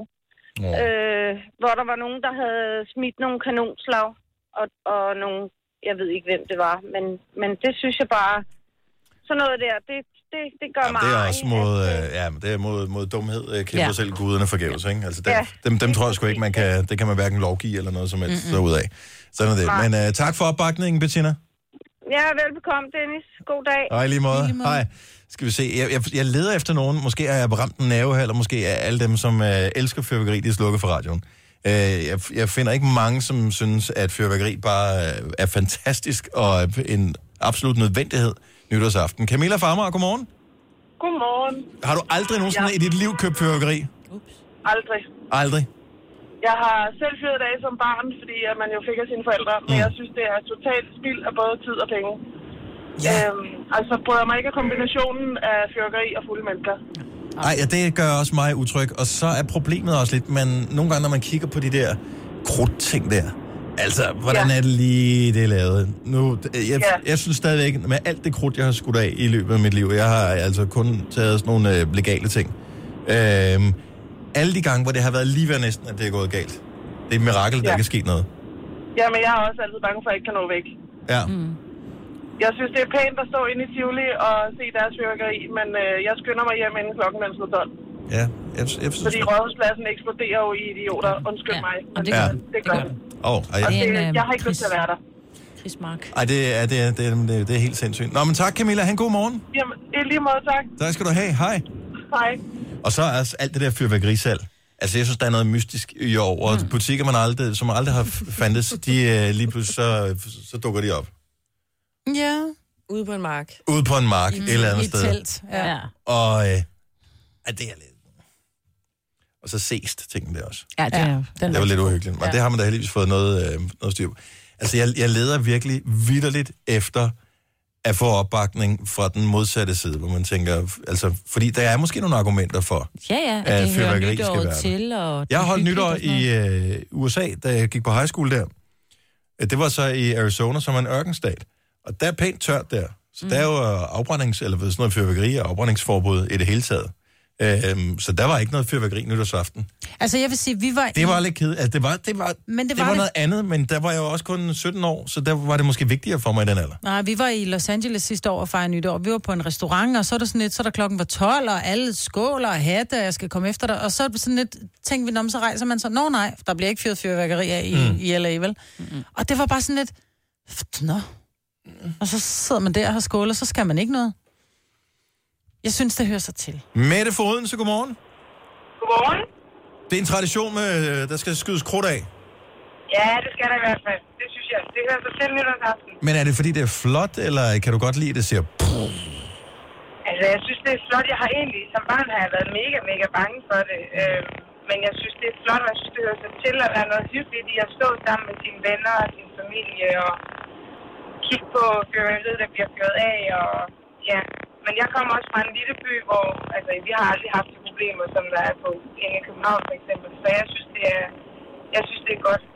Hvor der var nogen, der havde smidt nogle kanonslag, og nogle, jeg ved ikke, hvem det var, men det synes jeg bare, sådan noget der, det gør mig. Det er også det er mod dumhed, kæmper selv guderne forgæves, ikke? Altså, dem tror jeg sgu ikke, det kan man hverken lovgive eller noget som helst derudaf. Sådan er det. Men tak for opbakningen, Bettina. Ja, velbekomme, Dennis. God dag. Og i lige måde. Hej. Skal vi se. Jeg leder efter nogen. Måske er jeg ramt en nerve her, eller måske er alle dem, som elsker fyrværkeri, de er slukket for radioen. Jeg finder ikke mange, som synes, at fyrværkeri bare er fantastisk og en absolut nødvendighed nytårsaften. Camilla Farmer, godmorgen. Godmorgen. Har du aldrig nogensinde i dit liv købt fyrværkeri? Aldrig. Aldrig? Jeg har selv fyret af som barn, fordi man jo fik af sine forældre, men jeg synes, det er totalt spild af både tid og penge. Ja. Altså bryder mig ikke af kombinationen af fyrværkeri og fulde mennesker. Nej, det gør også mig utryg, og så er problemet også lidt, men nogle gange, når man kigger på de der krudtting der, altså, hvordan er det lige, det er lavet? Jeg synes stadigvæk, med alt det krudt, jeg har skudt af i løbet af mit liv, jeg har altså kun taget sådan nogle legale ting. Alle de gange, hvor det har været lige ved næsten, at det er gået galt. Det er et mirakel, der kan ske noget. Ja, men jeg er også altid bange for, at jeg ikke kan nå væk. Ja. Jeg synes, det er pænt at stå inde i Tivoli og se deres fyrværkeri, men jeg skynder mig hjem inden klokken er 12. Ja, jeg fordi Rådhuspladsen eksploderer jo i idioter. Undskyld mig. Og det gør det. Jeg har ikke lyst til at være der. Christmark. Ej, det er helt sindssygt. Nå, men tak, Camilla. Han god morgen. Jamen, i lige måde, tak. Tak skal du have. Hej. Hej. Og så er alt det der fyrværkerisalg. Altså, jeg synes, der er noget mystisk i år, og butikker, som aldrig har fandtes, de lige pludselig, så dukker de op. Ja. Ude på en mark. Ude på en mark, et eller andet sted. I et telt, ja. Og det er lidt... Og så sest tingene der også. Ja, det var lidt uhyggeligt. Men det har man da heldigvis fået noget styr på. Altså, jeg leder virkelig vitterligt efter at få opbakning fra den modsatte side, hvor man tænker, altså, fordi der er måske nogle argumenter for, at fyrværkeri skal være til. Og jeg har holdt nytår i USA, da jeg gik på high school der. Det var så i Arizona, som er en ørkenstat. Og der er pænt tørt der. Så der er jo eller sådan noget fyrværkeri og afbrændingsforbud i det hele taget. Så der var ikke noget fyrværkeri nytårsaften. Altså, jeg vil sige, vi var... Det var lidt kedeligt. Altså, det var noget andet, men der var jeg jo også kun 17 år, så der var det måske vigtigere for mig i den alder. Nej, vi var i Los Angeles sidste år og fejrede nytår. Vi var på en restaurant, og så er der sådan lidt, så der klokken var 12, og alle skåler og hatte, og jeg skal komme efter dig. Og så sådan lidt, tænkte vi, så rejser man så, nej, der bliver ikke fyret fyrværkeri af i LA, vel? Og det var bare sådan lidt, og så sidder man der og skåler, så skal man ikke noget. Jeg synes, det hører sig til. Mette Foden, så godmorgen. Godmorgen. Det er en tradition med, der skal skydes krudt af. Ja, det skal der i hvert fald. Det synes jeg. Det hører sig til nytårsaften. Men er det fordi, det er flot, eller kan du godt lide, at det siger... Altså, jeg synes, det er flot. Jeg har egentlig, som barn har jeg været mega bange for det. Men jeg synes, det er flot, og jeg synes, det hører sig til at være noget hyggeligt i at stå sammen med sine venner og sin familie og kigge på fyrværkeriet, der bliver fyret af. Og ja... Men jeg kommer også fra en lille by, hvor vi har aldrig haft de problemer, som der er på inde i København for eksempel. Så jeg synes, det er godt.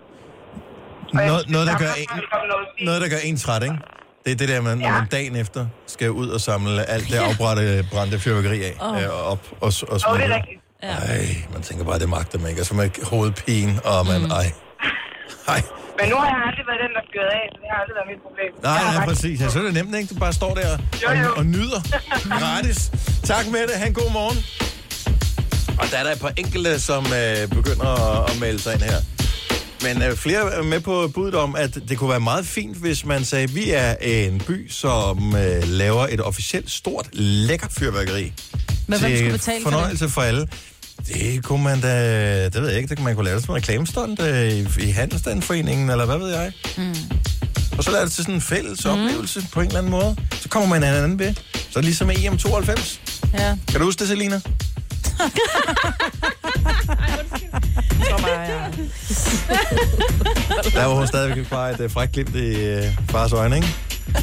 Noget, der gør en træt, ikke? Det er det der, når man dagen efter skal ud og samle alt det brændte fyrværkeri af op og smide. Det er rigtigt. Ej, man tænker bare, det magter man ikke. Og så med hovedpine, og man, ej. Men nu har jeg aldrig været den, der fyrede af, så det har aldrig været mit problem. Nej, præcis. Så er det nemt, ikke? Du bare står der og nyder gratis. Tak med det. Ha' en god morgen. Og der er der et par enkelte, som begynder at melde sig ind her. Men flere er med på budet om, at det kunne være meget fint, hvis man sagde, at vi er en by, som laver et officielt stort, lækkert fyrværkeri. Men hvem skulle betale fornøjelse for alle. Det kunne man da, det ved jeg ikke, det kunne man kunne lave det som en reklamestunt i Handelsstandsforeningen, eller hvad ved jeg. Og så lader det til sådan en fælles oplevelse på en eller anden måde. Så kommer man en anden ved. Så er det ligesom EM 92. Ja. Kan du huske det, Selina? Der var hun stadigvæk bare et frækt glimt i fars øjne, ikke?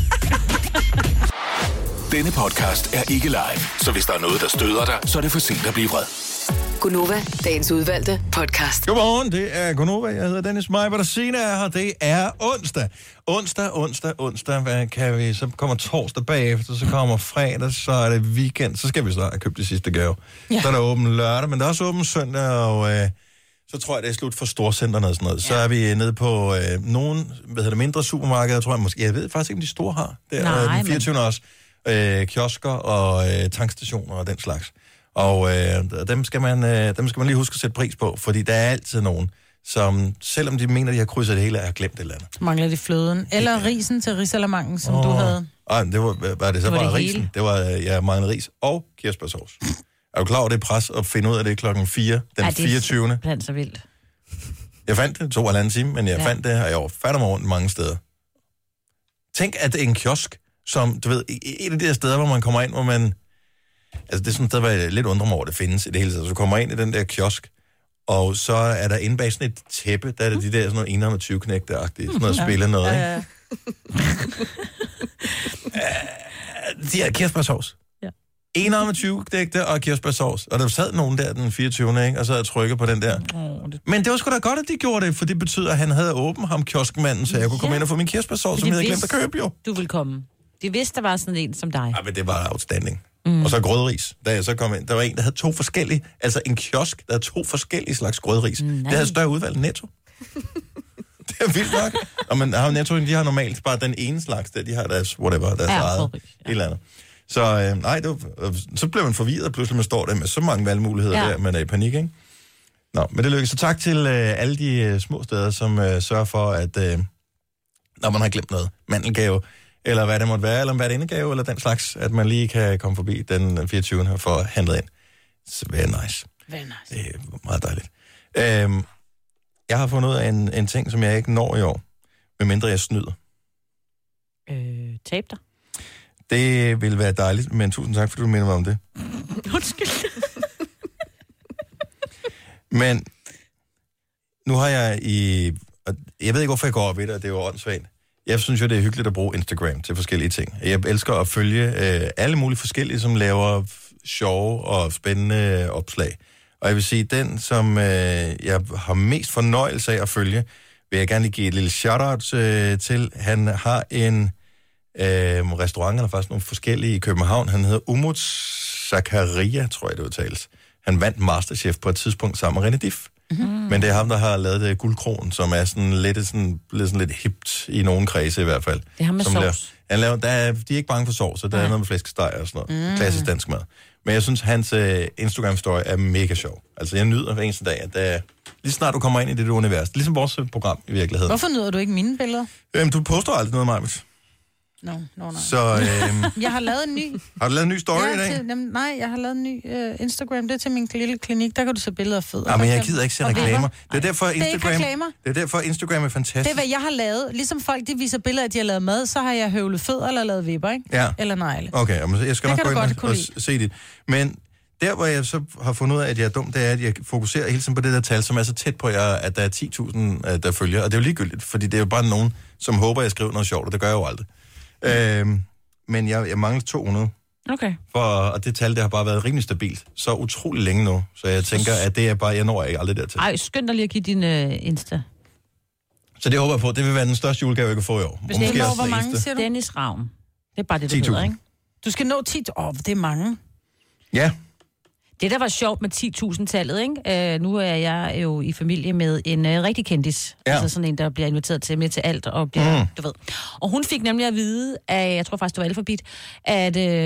Denne podcast er ikke live, så hvis der er noget, der støder dig, så er det for sent at blive vred. Gunova, dagens udvalgte podcast. Godmorgen, det er Gunova. Jeg hedder Dennis Meiber, der senere er her. Det er onsdag. Hvad kan vi? Så kommer torsdag bagefter, så kommer fredag, så er det weekend. Så skal vi snart have købt de sidste gave. Ja. Så er der åben lørdag, men der er også åben søndag, og så tror jeg, det er slut for storcenterne og sådan noget. Så er vi nede på nogle mindre supermarkeder, tror jeg måske. Jeg ved faktisk ikke, om de store har. Det er den 24. også. Kiosker og tankstationer og den slags. Og dem skal man lige huske at sætte pris på, fordi der er altid nogen, som selvom de mener, de har krydset det hele, har glemt et eller andet. Mangler de fløden? Eller risen til risalamangen, som du havde? Nej, det var det så bare risen. Hele. Det var, jeg manglede ris og kirsebærsauce. Er du klar over det pres at finde ud af det klokken 4, den 24. Det er så vildt. Jeg fandt det 2,5 time, men jeg fandt det, og jeg var fatter mig rundt mange steder. Tænk, at det er en kiosk, som, du ved, et af de der steder, hvor man kommer ind, hvor man... Altså, det er sådan et sted, hvor jeg lidt undrer mig over, det findes i det hele taget. Så du kommer ind i den der kiosk, og så er der inde bag sådan et tæppe, der er det de der sådan noget 21 knægte-agtige, sådan noget spille noget, ikke? De her kirsebærsauce. Ja. 21 knægte og kirsebærsauce. Og der sad nogen der den 24. Ikke? Og så havde jeg trykket på den der. Men det var sgu da godt, at de gjorde det, for det betyder, at han havde åbent ham kioskmanden, så jeg kunne komme ind og få min kirsebærsauce, som jeg havde glemt at købe, jo. Du ville komme. De vidste, der var sådan en som dig. Ja, men det var outstanding. Og så grødris. Da jeg så kom ind, der var en, der havde 2 forskellige, altså en kiosk, der havde 2 forskellige slags grødris. Det havde større udvalg end Netto. Det er vildt nok. Og man har Netto, de har normalt bare den ene slags, der de har deres, whatever, deres eget, et eller andet. Så nej, så blev man forvirret, pludselig man står der med så mange valgmuligheder der, man er i panik, ikke? Nå, men det lykkes. Så tak til alle de små steder, som sørger for, at når man har glemt noget, mandelgave, eller hvad det måtte være, eller en værtindegave, eller den slags, at man lige kan komme forbi den 24. og få handlet ind. Så very nice. Very nice. Det er meget dejligt. Jeg har fundet ud af en ting, som jeg ikke når i år, medmindre jeg snyder. Tab dig. Det vil være dejligt, men tusind tak, fordi du minder mig om det. Undskyld. Men nu har jeg jeg ved ikke, hvorfor jeg går op i det, og det er jo åndssvagt. Jeg synes jo, det er hyggeligt at bruge Instagram til forskellige ting. Jeg elsker at følge alle mulige forskellige, som laver sjove og spændende opslag. Og jeg vil sige, den, som jeg har mest fornøjelse af at følge, vil jeg gerne lige give et lille shout-out til. Han har en restaurant, han har faktisk nogle forskellige i København. Han hedder Umut Zakaria, tror jeg det udtales. Han vandt Masterchef på et tidspunkt sammen med René Dif. Mm-hmm. Men det er ham, der har lavet det Guldkronen, som er sådan lidt hipt i nogle kredse i hvert fald. Det er ham med sovs. De er ikke bange for sovs, så der er noget med flæskesteg og sådan noget. Klassisk dansk mad. Men jeg synes, hans Instagram-story er mega sjov. Altså, jeg nyder hver eneste dag, at lige snart du kommer ind i det univers. Det er ligesom vores program i virkeligheden. Hvorfor nyder du ikke mine billeder? Du poster aldrig noget, Majbet. Nej. Så, jeg har lavet en ny. Har du lavet en ny story i dag? Nej, jeg har lavet en ny Instagram. Det er til min lille klinik. Der kan du se billeder af fødder. Ja, men jeg gider ikke se reklamer. Det er derfor Instagram. Det er derfor Instagram er fantastisk. Det er, hvad jeg har lavet. Ligesom folk, de viser billeder af, at de har lavet mad, så har jeg høvlet fødder eller lavet vipper, ikke? Ja. Eller negle. Okay, jeg skal nok gå ind og se det. Men der, hvor jeg så har fundet ud af, at jeg er dum, det er, at jeg fokuserer hele tiden på det der tal, som er så tæt på, at der er 10.000, der følger. Og det er jo ligegyldigt, fordi det er jo bare nogen, som håber, at jeg skriver noget sjovt, og det gør jeg jo aldrig. Men jeg mangler 200. Okay. Og det tal, det har bare været rimelig stabilt. Så utrolig længe nu. Så jeg tænker, at det er bare, jeg når ikke aldrig dertil. Ej, skynd dig lige at give din Insta. Så det håber jeg på. Det vil være den største julegave, jeg kan få i år. Hvis det når, hvor mange siger du? Dennis Ravn. Det er bare det, du hedder, ikke? Du skal nå 10. Det er mange. Ja. Det, der var sjovt med 10.000-tallet, ikke? Nu er jeg jo i familie med en rigtig kendis. Ja. Altså sådan en, der bliver inviteret med til alt, og bliver, du ved. Og hun fik nemlig at vide, at, jeg tror faktisk, det var Alphabet,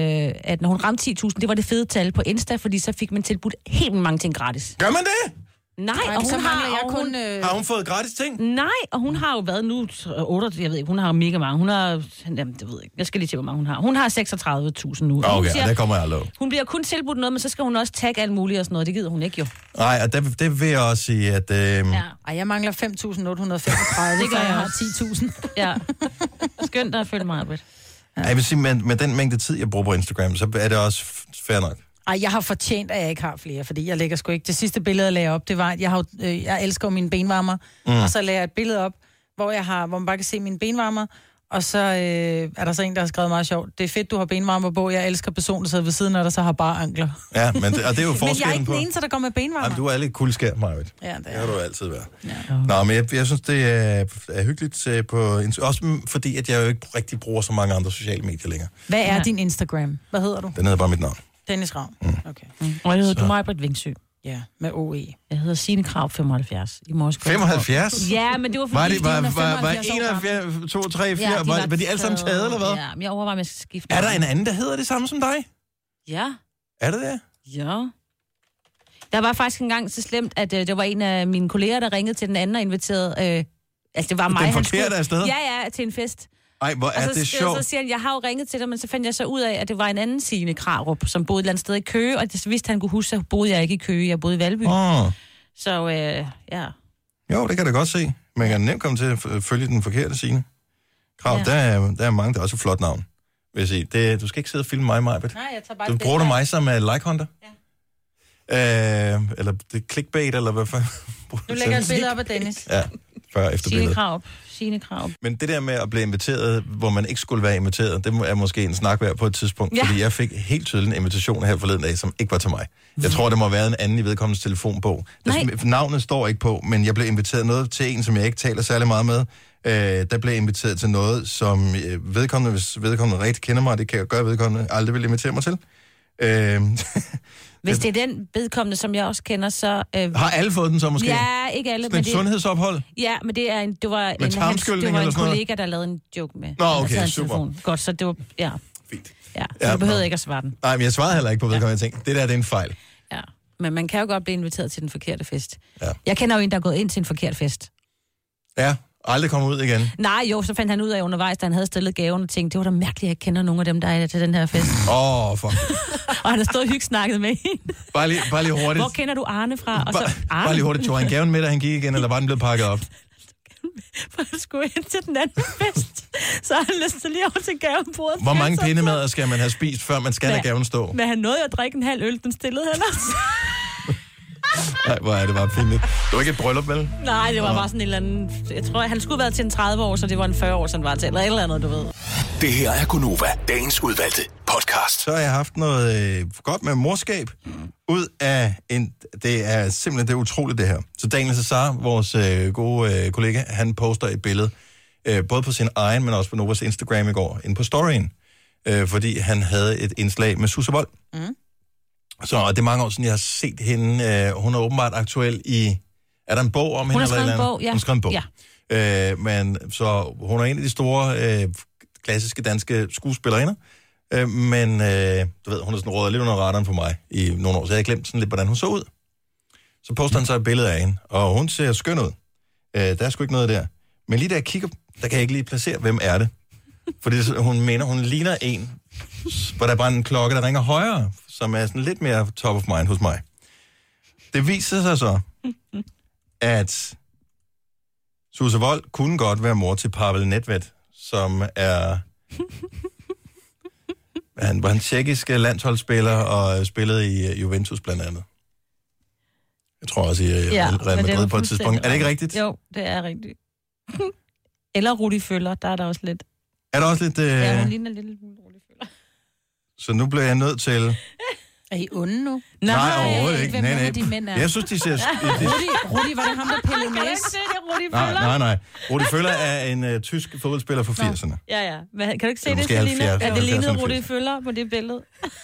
at når hun ramte 10.000, det var det fede tal på Insta, fordi så fik man tilbudt helt mange ting gratis. Gør man det? Nej, og hun har hun fået gratis ting? Nej, og hun har jo været nu 8, jeg ved ikke, hun har mega mange. Hun har, jamen, det ved jeg ikke. Jeg skal lige se, hvor mange hun har. Hun har 36.000 nu. Okay, siger, der kommer jeg aldrig. Hun bliver kun tilbudt noget, men så skal hun også tagge alt muligt og sådan noget. Det gider hun ikke jo. Nej, og det vil jeg også sige, at... Ej, jeg mangler 5.835. Det gør jeg har 10.000. Ja. Skønt at følge mig, Britt. Ja. Jeg vil sige, med den mængde tid, jeg bruger på Instagram, så er det også fair nok. Ej, jeg har fortjent, at jeg ikke har flere, fordi jeg lægger sgu ikke... Det sidste billede, jeg lagde op, det var, at jeg elsker mine benvarmer, og så lagde jeg et billede op, hvor man bare kan se mine benvarmer, og så er der så en, der har skrevet meget sjovt. Det er fedt, du har benvarmer på. Jeg elsker personen, der sidder ved siden af dig, så har bare ankler. Ja, men det er jo forskellen på... Men jeg er ikke den eneste, der går med benvarmer. Jamen, du er lidt kuldskær, Marvitt. Ja, det har du altid været. Ja. Nå, men jeg synes, det er hyggeligt på... Også fordi, at jeg jo ikke rigtig bruger så mange andre sociale medier længere. Hvad er din Instagram? Hvad hedder du? Den hedder bare mit navn. Dennis Ravn. Okay. Og jeg hedder du Maj-Britt Vingsø. Ja, med OE. Jeg hedder Signe Krav 75. I morges. 75? Ja, men det var fordi... Var 71, 2, 3, 4... Ja, var de alle sammen taget, eller hvad? Ja, men jeg overvejer, om jeg skal skifte. Er der en anden, der hedder det samme som dig? Ja. Er det det? Ja. Der var faktisk engang så slemt, at det var en af mine kolleger, der ringede til den anden og inviterede... altså, det var mig, den forkerte afsted? Ja, til en fest. Ej, hvor er det sjovt. Så siger han, jeg har jo ringet til dig, men så fandt jeg så ud af, at det var en anden Signe Krarup, som boede et eller andet sted i Køge, og så vidste han kunne huske, så boede jeg ikke i Køge, jeg boede i Valby. Så ja. Jo, det kan jeg godt se. Man kan nemt komme til at følge den forkerte Signe Krarup. Ja. Der er mange, der er også et flot navn, vil jeg sige. Du skal ikke sidde og filme mig, Maj-Britt. Nej, jeg tager bare du bruger du mig som like-hunter? Ja. Eller det clickbait, eller hvad fanden? Du lægger et billede op af Dennis. Ja, før efter billedet. Signe Krarup. Men det der med at blive inviteret, hvor man ikke skulle være inviteret, det er måske en snak værd på et tidspunkt, fordi jeg fik helt tydeligt en invitation her forleden dag, som ikke var til mig. Jeg tror, det må have været en anden i vedkommendes telefonbog. Navnet står ikke på, men jeg blev inviteret noget til en, som jeg ikke taler særlig meget med. Der blev inviteret til noget, som vedkommende, hvis vedkommende rigtig kender mig, det kan jeg gøre, vedkommende aldrig vil invitere mig til. Hvis det er den vedkommende, som jeg også kender, så... Har alle fået den så måske? Ja, ikke alle. Men et sundhedsophold? Ja, men det var en kollega, der lavede en joke med. Nå, okay, super. Godt, så det var... Ja. Fint. Ja, så du behøvede ikke at svare den. Nej, men jeg svarede heller ikke på vedkommende. Jeg tænkte, det der det er en fejl. Ja, men man kan jo godt blive inviteret til den forkerte fest. Ja. Jeg kender jo en, der er gået ind til en forkert fest. Ja, aldrig kommer ud igen. Nej, jo, så fandt han ud af undervejs, da han havde stillet gaven og tænkte, det var da mærkeligt, at jeg ikke kender nogen af dem, der er til den her fest. Fuck. Og han har stået og hyggesnakket med hende. Bare lige hurtigt. Hvor kender du Arne fra? Og så, Arne. Bare lige hurtigt. Tog han gaven med, da han gik igen, eller var den blevet pakket op? For han skulle ind til den anden fest. Så han lyst til lige over til gavenbordet. Hvor mange pindemader skal man have spist, før man skal lade gaven stå? Men han nåede at drikke en halv øl, den stillede han også. Nej, hvor er det bare pinligt. Det var ikke et bryllup, vel? Nej, det var bare sådan en eller anden... Jeg tror, han skulle have været til en 30 år, så det var en 40 år, som var til. Eller et eller andet, du ved. Det her er Gonova, dagens udvalgte podcast. Så har jeg haft noget godt med morskab ud af en... Det er simpelthen det er utroligt, det her. Så Daniel Cesar, vores gode kollega, han poster et billede, både på sin egen, men også på Novas Instagram i går, inde på storyen. Fordi han havde et indslag med Susse Wold. Så det er mange år siden, jeg har set hende. Hun er åbenbart aktuel i... Er der en bog om hende? Hun har skrevet en bog, ja. Hun har skrevet en bog. Ja. Men så hun er en af de store klassiske danske skuespillerinder. Men du ved, hun er sådan rådet lidt under radaren for mig i nogle år, så jeg havde glemt sådan lidt, hvordan hun så ud. Så poster han så et billede af hende, og hun ser skøn ud. Der er sgu ikke noget der. Men lige da jeg kigger, der kan jeg ikke lige placere, hvem er det. Fordi hun ligner en, hvor der er bare en klokke, der ringer højere, som er sådan lidt mere top of mind hos mig. Det viser sig så, at Susse Wold kunne godt være mor til Pavel Nedved, som er... Han var en tjekkisk landsholdsspiller og spillede i Juventus blandt andet. Jeg tror også i Real Madrid på et tidspunkt. Er det ikke rigtigt? Jo, det er rigtigt. Eller Rudi Føller, der er der også lidt. Er der også lidt... Ja, hun ligner lidt Rudi Føller. Så nu bliver jeg nødt til... Er I onde nu? Nej, overhovedet ikke. Hvem er de mænd er? Jeg synes, de ser... Rudi, var det ham, der pillede næse? Nej. Rudi Føller er en tysk fodboldspiller fra 80'erne. Ja. Men kan du ikke se det, Selina? Er det lignede Rudi Føller på det billede?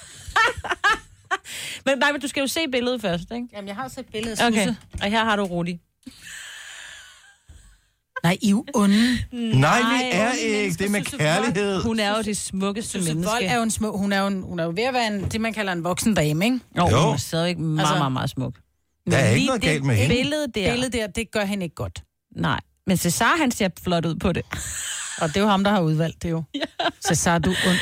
Men du skal jo se billedet først, ikke? Jamen, jeg har set billedet af Susse. Okay, og her har du Rudi. Nej, I er jo onde. Nej, vi er ikke. Det er med kærlighed. Hun er jo det smukkeste menneske. Vold er jo en smuk. Hun er jo ved at være det, man kalder en voksen dame, ikke? Jo. Hun er stadigvæk meget, meget, meget smuk. Der er ikke noget galt med hende. Billedet der, det gør hende ikke godt. Nej, men Cesar, han ser flot ud på det. Og det er jo ham, der har udvalgt det jo. Ja. Cesar, du ond.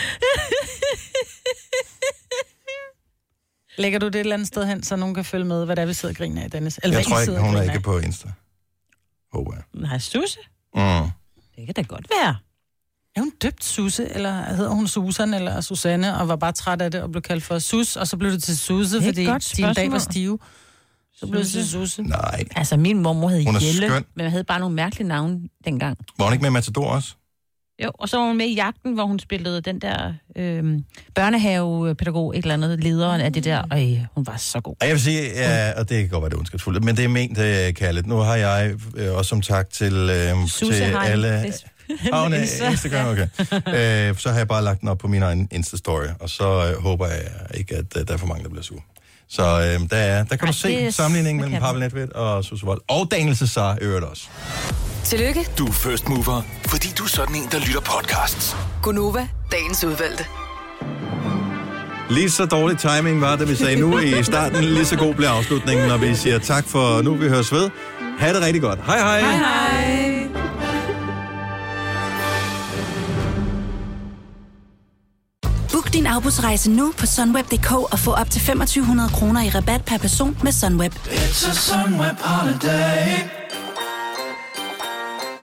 Lægger du det et eller andet sted hen, så nogen kan følge med, hvad der er, vi sidder og griner af, Dennis? Eller jeg tror ikke, hun er ikke på Insta. Håber jeg. Nej, Susse? Mm. Det kan da godt være. Er hun døbt Susse, eller hedder hun Susan eller Susanne, og var bare træt af det, og blev kaldt for Sus, og så blev det til Susse, fordi din dag var stive. Så blev det til Susse. Nej. Altså, min mormor hed Jelle, skøn. men jeg havde bare nogle mærkelige navne dengang. Var hun ikke med Matador også? Jo, og så var hun med i Jagten, hvor hun spillede den der børnehavepædagog, et eller andet lederen af det der. Hun var så god. Og jeg vil sige, ja, og det kan godt være, det ondskabsfuldt, men det er ment kærligt. Nu har jeg også som tak til alle... Hun er Instagram, okay. Så har jeg bare lagt den op på min egen Insta-story, og så håber jeg ikke, at der er for mange, der bliver sure. Så der kan du se sammenligningen mellem Pavel Nedved og Susse Wold. Og Daniel Cesar øvrigt også. Tillykke. Du er first mover, fordi du er sådan en, der lytter podcasts. Gunova, dagens udvalgte. Lige så dårlig timing var, da vi sagde nu i starten. Lige så god bliver afslutningen, når vi siger tak for nu. Vi høres ved. Ha' det rigtig godt. Hej hej. Hej hej. Book din afbudsrejse nu på sunweb.dk og få op til 2500 kroner i rabat per person med Sunweb. It's a Sunweb holiday.